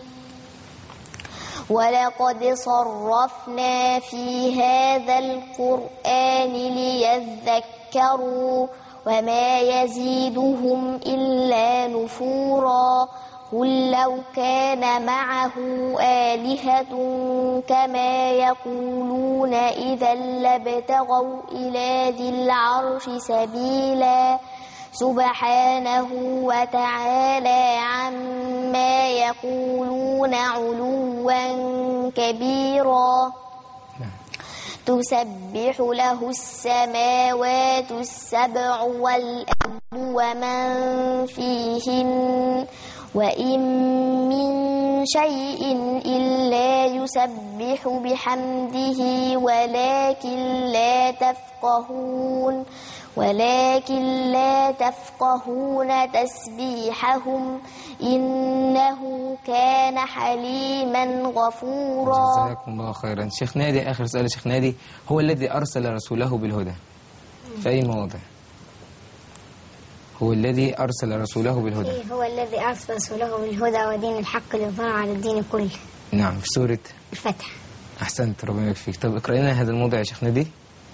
ولقد صرفنا في هذا القرآن ليذكروا وما يزيدهم إلا نفورا. قل لو كان معه آلهة كما يقولون إذا لابتغوا إلى ذي العرش سبيلا. سبحانه وتعالى عما يقولون علوا كبيرا. تسبح له السماوات السبع والأرض ومن فيهن وإن من شيء إلا يسبح بحمده ولكن لا تفقهون ولكن لا تفقهون تسبيحهم إنه كان حليما غفورا. جزاكم الله خيرا. شيخ نادي، آخر سؤال. شيخ نادي، هو الذي أرسل رسوله بالهدى في أي مواضع؟ هو الذي أرسل رسوله بالهدى. هو الذي أرسل رسوله بالهدى ودين الحق ليظهره على الدين كله. نعم، في سورة الفتح. أحسنت، ربنا يكفيك. طب اقرأ لنا هذا الموضع يا شيخ نادي.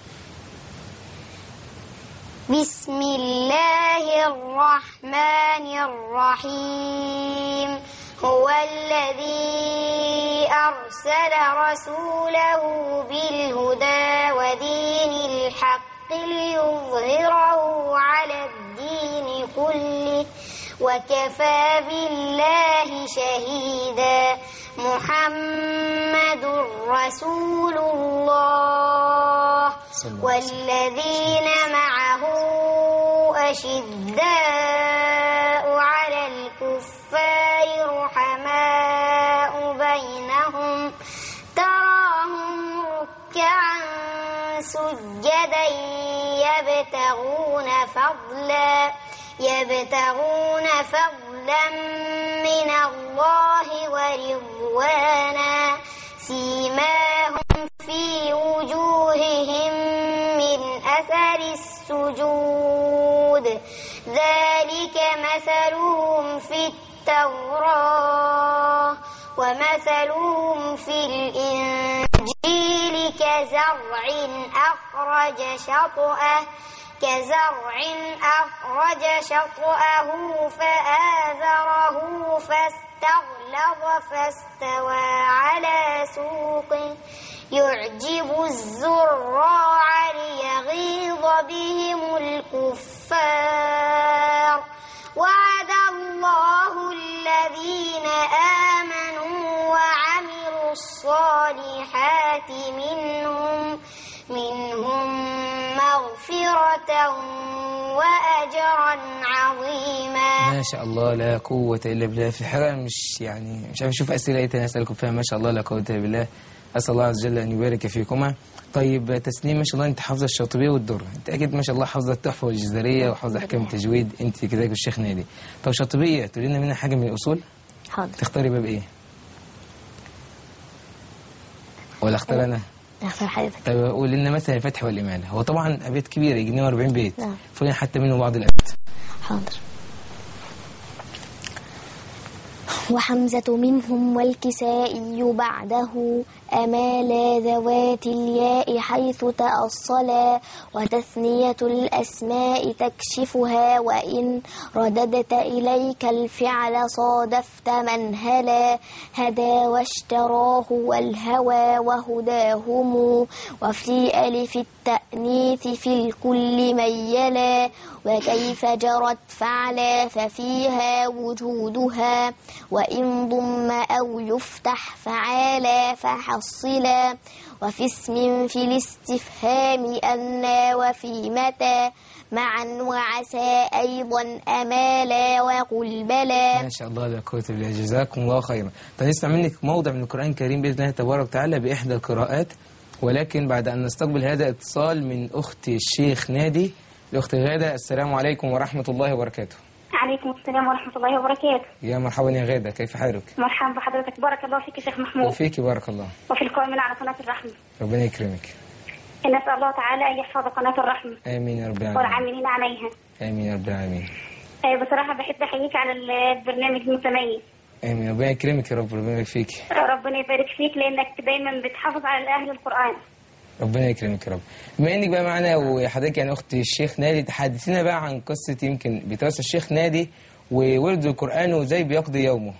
بسم الله الرحمن الرحيم. هو الذي أرسل رسوله بالهدى ودين الحق ليظهره على الدين كله وكفى بالله شهيدا. محمد رسول الله والذين معه أشداء على الكفار رحماء بينهم تراهم ركعا سجدا يبتغون فضلا يبتغون فضلا من الله ورضوانا سيماهم في وجوههم من أثر السجود ذلك مثلهم في التوراة ومثلهم في الإنجيل كزرع أخرج شطأه كزرع أخرج شطأه فآزره فاستغلظ فاستوى على سوقه يعجب الزراع ليغيظ بهم الكفار وعد الله الذين آمنوا وعملوا الصالحات منهم منهم مغفرة وأجرا عظيما. ما شاء الله لا قوة إلا بالله. في الحقيقة مش يعني مش عارف أشوف أسئلة إيه تاني أسألكم فيها. ما شاء الله لا قوة إلا بالله. أسأل الله عز وجل أن يبارك فيكما. طيب تسنيم ما شاء الله أنت حافظة الشاطبية والدرة، أنت أكيد ما شاء الله حافظة التحفة والجزرية وحافظة أحكام التجويد أنت كذلك والشيخ نادي. طب شاطبية تقولي لنا منها حاجة من الأصول؟ حاضر. تختاري باب إيه؟ ولا أختار أنا؟ اختار حضرتك. طيب قول لنا مثلا الفتح والإمالة. هو طبعا أبيات كبيرة يجي لنا أربعين بيت. نعم. فلنا حتى منه بعض الأبيات. حاضر. وحمزة منهم والكسائي بعده أمال ذوات الياء حيث تأصلا وتثنية الأسماء تكشفها وإن رددت إليك الفعل صادفت من هلا هدى واشتراه والهوى وهداهم وفي ألف التأنيث في الكل ميلا وكيف جرت فعلا ففيها وجودها وإن ضم أو يفتح فعالا فحصلا وفي اسم في الاستفهام أن وفي متى معا وعسى أيضا أمالا وقل بلى. ما شاء الله لا قوة إلا بالله. جزاكم الله خيرا. فنسمع منك موضع من القرآن الكريم بإذن الله تبارك وتعالى بإحدى القراءات، ولكن بعد أن نستقبل هذا اتصال من أخت الشيخ نادي. الأخت غادة، السلام عليكم ورحمة الله وبركاته. عليكم السلام ورحمة الله وبركاته. يا مرحبا يا غادة، كيف حالك؟ مرحبا بحضرتك، بارك الله فيك يا شيخ محمود. وفيك بارك الله. وفي القائمين على قناة الرحمة. ربنا يكرمك. نسأل الله تعالى أن يحفظ قناة الرحمة. آمين يا رب العالمين. والعاملين عليها. آمين يا رب العالمين. بصراحة بحب أحييك على البرنامج المتميز. آمين، ربنا يكرمك يا رب، ربنا يبارك فيك. ربنا يبارك فيك لأنك دايما بتحافظ على أهل القرآن. ربنا يكرمك يا رب. بما انك بقى معنا وحضرتك يعني اخت الشيخ نادي، تحدثينا بقى عن قصه يمكن بتوسع الشيخ نادي وورد القران وازاي بيقضي يومه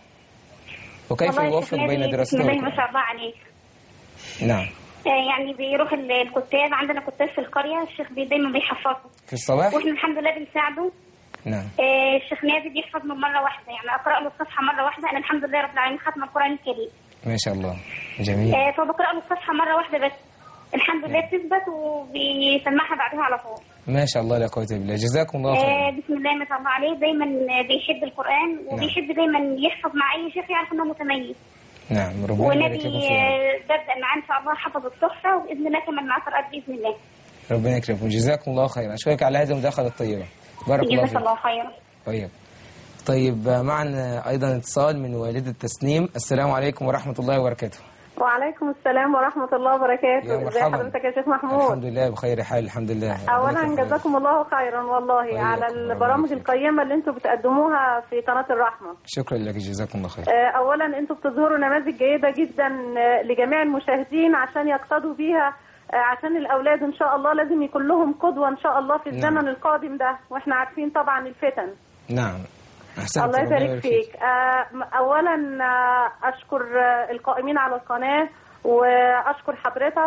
وكيف يوفق بين دراسته. بسم الله ما شاء الله عليك. نعم. يعني بيروح الكتاب، عندنا كتاب في القريه، الشيخ بي دايما بيحفظه في الصباح واحنا الحمد لله بنساعده. نعم. الشيخ نادي بيحفظ من مره واحده، يعني اقرا له الصفحه مره واحده. انا الحمد لله رب العالمين ختم القران الكريم. ما شاء الله جميل. فبقرا له الصفحه مره واحده بس، الحمد لله بتثبت وبيسمعها بعدها على طول. ما شاء الله لا قوة الا بالله. جزاكم الله خيرا. آه بسم الله ما شاء الله عليه، دايما بيحب القرآن وبيحب نعم. دايما يحفظ مع أي شيخ يعرف إنه متميز. نعم ربنا يبارك فيكم. ونبي ببدأ معاه إن شاء الله حفظ التحفة وبإذن الله كمان معاه قراءات بإذن الله. ربنا يكرمكم. جزاكم الله خيرا. أشكرك على هذه المداخلة الطيبة. بارك الله فيك. جزاك الله خيرا. طيب. طيب معنا أيضا اتصال من والدة تسنيم. السلام عليكم ورحمة الله وبركاته. وعليكم السلام ورحمة الله وبركاته. ازي حضرتك يا شيخ محمود؟ الحمد لله بخير حال الحمد لله. اولا جزاكم الله خيرا والله على البرامج القيمة اللي انتم بتقدموها في قناة الرحمة. شكرا لك جزاكم الله خير. اولا انتم بتظهروا نماذج جيدة جدا لجميع المشاهدين عشان يقتدوا بيها، عشان الاولاد ان شاء الله لازم يكون لهم قدوة ان شاء الله في الزمن نعم. القادم ده، واحنا عارفين طبعا الفتن. نعم. الله يبارك فيك. اولا اشكر القائمين على القناه واشكر حضرتك،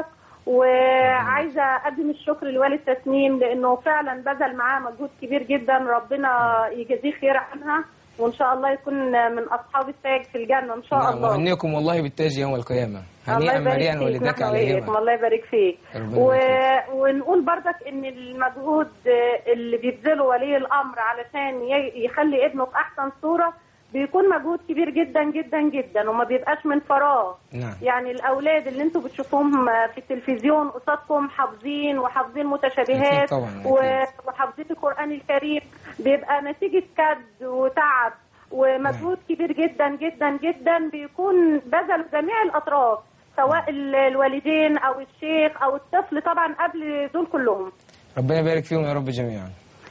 وعايزه اقدم الشكر لوالد تسنيم لانه فعلا بذل معاه مجهود كبير جدا، ربنا يجازيه خير عنها وان شاء الله يكون من اصحاب التاج في الجنه ان شاء الله. وهنيكم والله بالتاج يوم القيامه. هنيئا مريئا ولدك عليهما. الله يبارك فيك. و... ونقول برضك ان المجهود اللي بيبذله ولي الامر علشان يخلي ابنه في احسن صوره بيكون مجهود كبير جدا جدا جدا وما بيبقاش من فراغ. نعم. يعني الاولاد اللي انتم بتشوفوهم في التلفزيون قصادكم حافظين وحافظين متشابهات وحافظين القران الكريم، بيبقى نتيجه كد وتعب ومجهود كبير جدا جدا جدا بيكون بذل جميع الاطراف، سواء الوالدين او الشيخ او الطفل طبعا قبل دول كلهم. ربنا يبارك فيهم يا رب جميعا.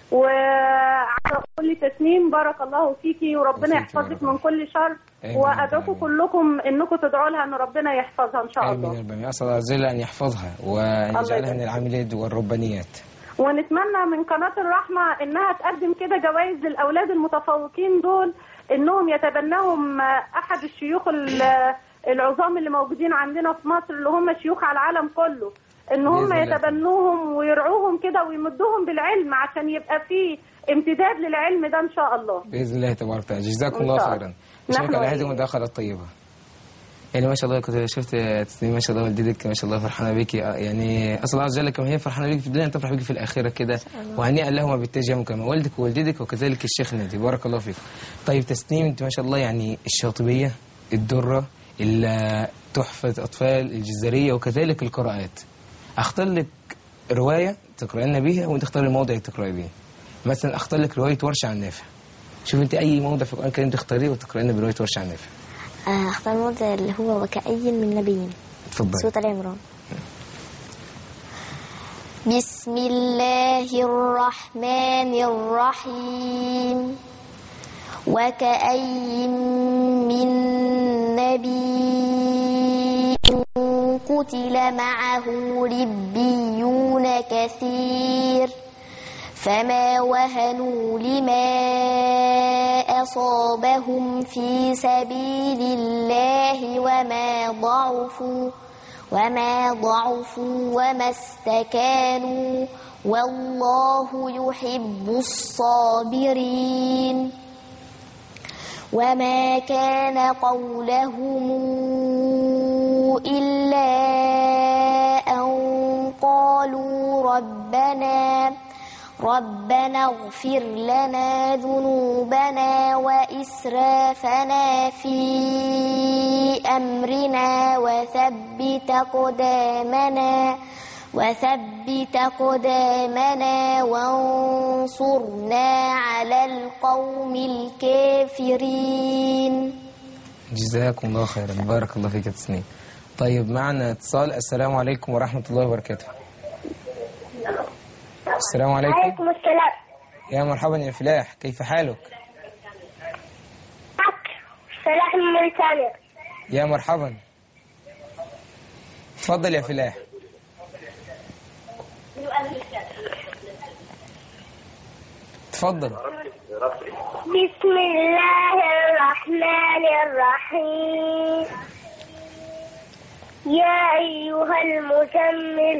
وعلى كل تسنيم بارك الله فيكي وربنا يحفظك من كل شر، وادعوكم كلكم انكم تدعوا لها ان ربنا يحفظها ان شاء الله. امين يا رب. اسال الله عز وجل ان يحفظها وان يجعلها من العاملات والربانيات. ونتمنى من قناه الرحمه انها تقدم كده جوائز للاولاد المتفوقين دول، انهم يتبناهم احد الشيوخ العظام اللي موجودين عندنا في مصر اللي هم شيوخ على العالم كله، ان هم يتبنوهم ويرعوهم كده ويمدوهم بالعلم عشان يبقى فيه امتداد للعلم ده ان شاء الله باذن الله تبارك وتعالى. جزاكم الله خيرا. اشكرك على هذه المداخله الطيبه. يعني ما شاء الله كنت شفت تسنيم ما شاء الله والدتك ما شاء الله فرحانه بيكي، يعني اسال الله عز وجل كما هي فرحانه بيكي في الدنيا تفرح بيكي في الاخره كده، وهنيئا لهما بالتجمع كما والدك ووالدتك وكذلك الشيخ نادي. بارك الله فيكم. طيب تسنيم انت ما شاء الله يعني الشاطبيه، الدره، تحفه اطفال، الجزريه وكذلك القراءات. اختار لك روايه تقرأ لنا بيها وانت اختار الموضع اللي تقرأي بيه. مثلا اختار لك روايه ورش عن نافع. شوف انت اي موضع في القرآن الكريم تختاريه وتقرأ لنا بروايه ورش عن نافع. اختار الموضع اللي هو وكأي من نبي. اتفضل. سورة آل عمران. بسم الله الرحمن الرحيم. وكأي من نبي قتل معه ربيون كثير فما وهنوا لما أصابهم في سبيل الله وما ضعفوا وما ضعفوا وما استكانوا والله يحب الصابرين. وما كان قولهم إلا أن قالوا ربنا ربنا اغفر لنا ذنوبنا وإسرافنا في أمرنا وثبت أقدامنا وثبت أقدامنا وانصرنا على القوم الكافرين. جزاكم الله خيرا. بارك الله فيك يا تسنيم. طيب معنا اتصال. السلام عليكم ورحمة الله وبركاته. السلام عليكم. وعليكم السلام. يا مرحبا يا فلاح، كيف حالك؟ فلاح من موريتانيا. يا مرحبا. تفضل يا فلاح. تفضل. بسم الله الرحمن الرحيم. يا أيها المزمل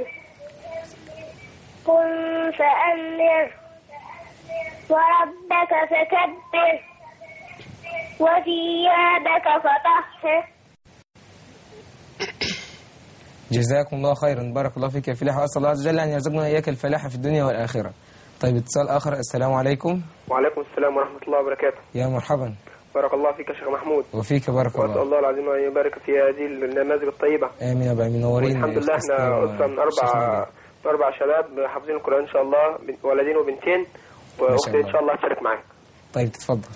قم فأنذر وربك فكبر وثيابك فطهر. جزاكم الله خيرا. بارك الله فيك يا فلاح، وأسأل الله عز وجل أن يرزقنا إياك الفلاح في الدنيا والآخرة. طيب اتصال آخر. السلام عليكم. وعليكم السلام ورحمة الله وبركاته. يا مرحبا. بارك الله فيك يا شيخ محمود. وفيك بارك الله. وأسأل الله العظيم أن يبارك في هذه النماذج الطيبة. آمين يا رب. منورين. الحمد لله احنا أسرة من أربع أربع شباب حافظين القرآن إن شاء الله، ولدين وبنتين، وأختي إن شاء الله تشارك معاك. طيب تتفضل.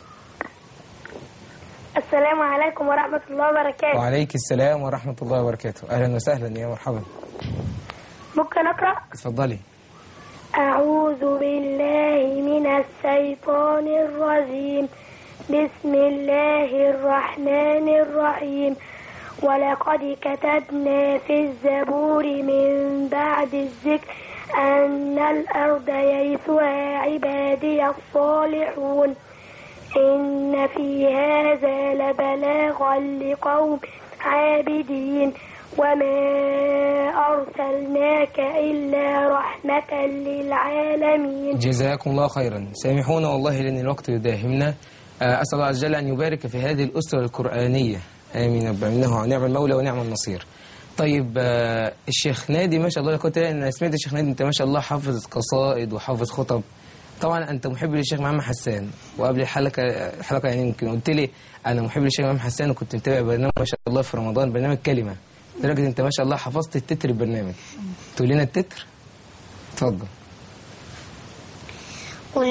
السلام عليكم ورحمة الله وبركاته. وعليك السلام ورحمة الله وبركاته. أهلا وسهلا يا مرحبا. ممكن أقرأ؟ تفضلي. أعوذ بالله من الشيطان الرجيم. بسم الله الرحمن الرحيم. ولقد كتبنا في الزبور من بعد الذكر أن الأرض يرثها عبادي الصالحون إن في هذا لبلاغا لقوم عابدين وما أرسلناك إلا رحمة للعالمين. جزاكم الله خيرا. سامحونا والله لأن الوقت يداهمنا. أسأل الله عز وجل أن يبارك في هذه الأسرة القرآنية. آمين رب. إنه نعم المولى ونعم النصير. طيب الشيخ نادي ما شاء الله، كنت أنا سمعت الشيخ نادي أنت ما شاء الله حافظ قصائد وحافظ خطب. طبعا أنت محب للشيخ محمد حسان، وقبل الحلقة الحلقة يعني يمكن قلت لي أنا محب للشيخ محمد حسان وكنت متابع برنامج ما شاء الله في رمضان، برنامج كلمة، لدرجة أنت ما شاء الله حفظت التتر البرنامج. تقول لنا التتر؟ اتفضل. كل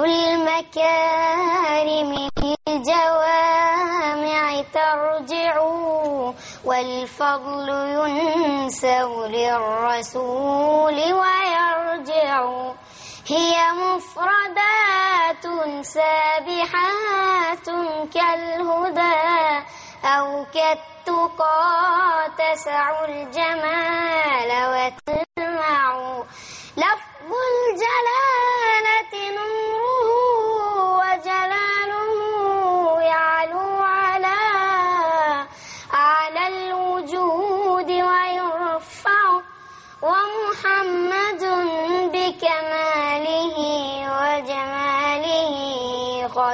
المكارم الجوامع ترجع والفضل ينسب للرسول ويرجع هي مفردات سابحات كالهدى أو كالتقى تسع الجمال وتلمع لفظ الجلالة نوره وجلاله يعلو على أعلى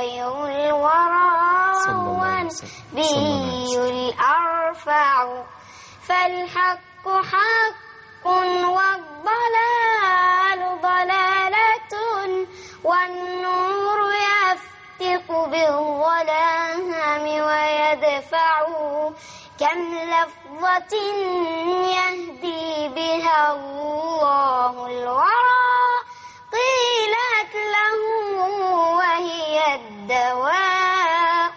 خير الورى والنبي الأرفع فالحق حق والضلال ضلالة والنور يفتق بالظلام ويدفع كم لفظة يهدي بها الله الورى قيلت له وهي الدواء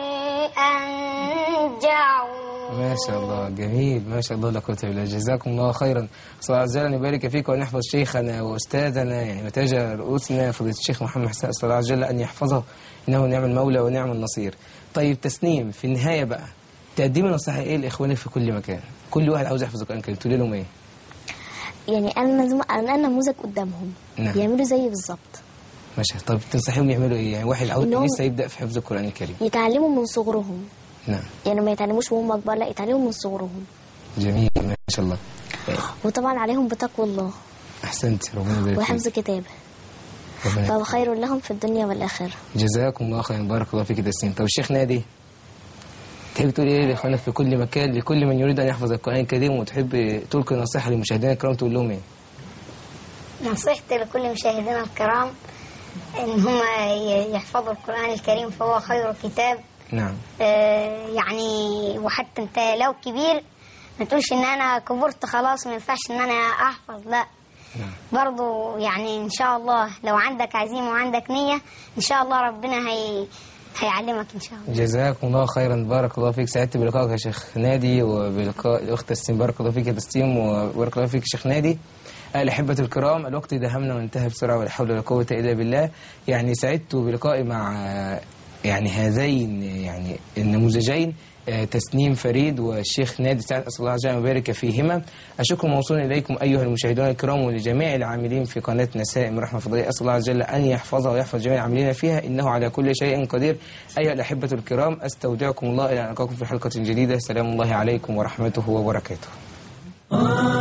الأنجع. ما شاء الله جميل، ما شاء الله لا قوة إلا بالله. جزاكم الله خيرا. صلى الله عز وجل أن يبارك فيك وأن يحفظ شيخنا وأستاذنا يعني وتاج رؤوسنا فضيلة الشيخ محمد حسين، صلى الله عز وجل أن يحفظه إنه نعم المولى ونعم النصير. طيب تسنيم، في النهاية بقى تقدمي نصيحة إيه لإخوانك في كل مكان؟ كل واحد عاوز يحفظ القرآن الكريم تقولي لهم إيه؟ يعني أنا أنا نموذج قدامهم نعم. يعملوا زيي بالظبط. ماشي. طب تنصحيهم يعملوا إيه؟ يعني واحد عاوز لسه يبدأ في حفظ القرآن الكريم يتعلموا من صغرهم. نعم. يعني ما يتعلموش وهم أكبر، لا يتعلموا من صغرهم. جميل ما شاء الله. وطبعا عليهم بتقوى الله. أحسنت ربنا يبارك فيك. وحفظ كتابه فهو خير لهم في الدنيا والآخرة. جزاكم الله خيرا بارك الله فيك تسنيم. طب الشيخ نادي تحب تقول ايه لاخوانك في كل مكان لكل من يريد ان يحفظ القرآن الكريم وتحب تلقي نصيحة لمشاهدينا الكرام تقول لهم ايه؟ نصيحتي لكل مشاهدينا الكرام ان هم يحفظوا القرآن الكريم فهو خير كتاب. نعم. آه يعني وحتى انت لو كبير ما تقولش ان انا كبرت خلاص ما ينفعش ان انا احفظ، لا. نعم. برضو يعني ان شاء الله لو عندك عزيمة وعندك نية ان شاء الله ربنا هي هيعلمك ان شاء الله. جزاكم الله خيرا بارك الله فيك. سعدت بلقائك يا شيخ نادي وبلقاء الاخت تسنيم. بارك الله فيك يا تسنيم وبارك الله فيك يا شيخ نادي. الأحبة الكرام الوقت دهمنا وانتهى بسرعة ولا حول ولا قوة إلا بالله. يعني سعدت بلقائي مع يعني هذين يعني النموذجين تسنيم فريد والشيخ نادي سعد، أسأل الله عز وجل يبارك فيهما. الشكر موصول إليكم أيها المشاهدون الكرام ولجميع العاملين في قناة نسائم رحمة فضائية، أسأل الله عز وجل أن يحفظها ويحفظ جميع العاملين فيها إنه على كل شيء قدير. أيها الأحبة الكرام أستودعكم الله إلى أن ألقاكم في حلقة جديدة. سلام الله عليكم ورحمته وبركاته.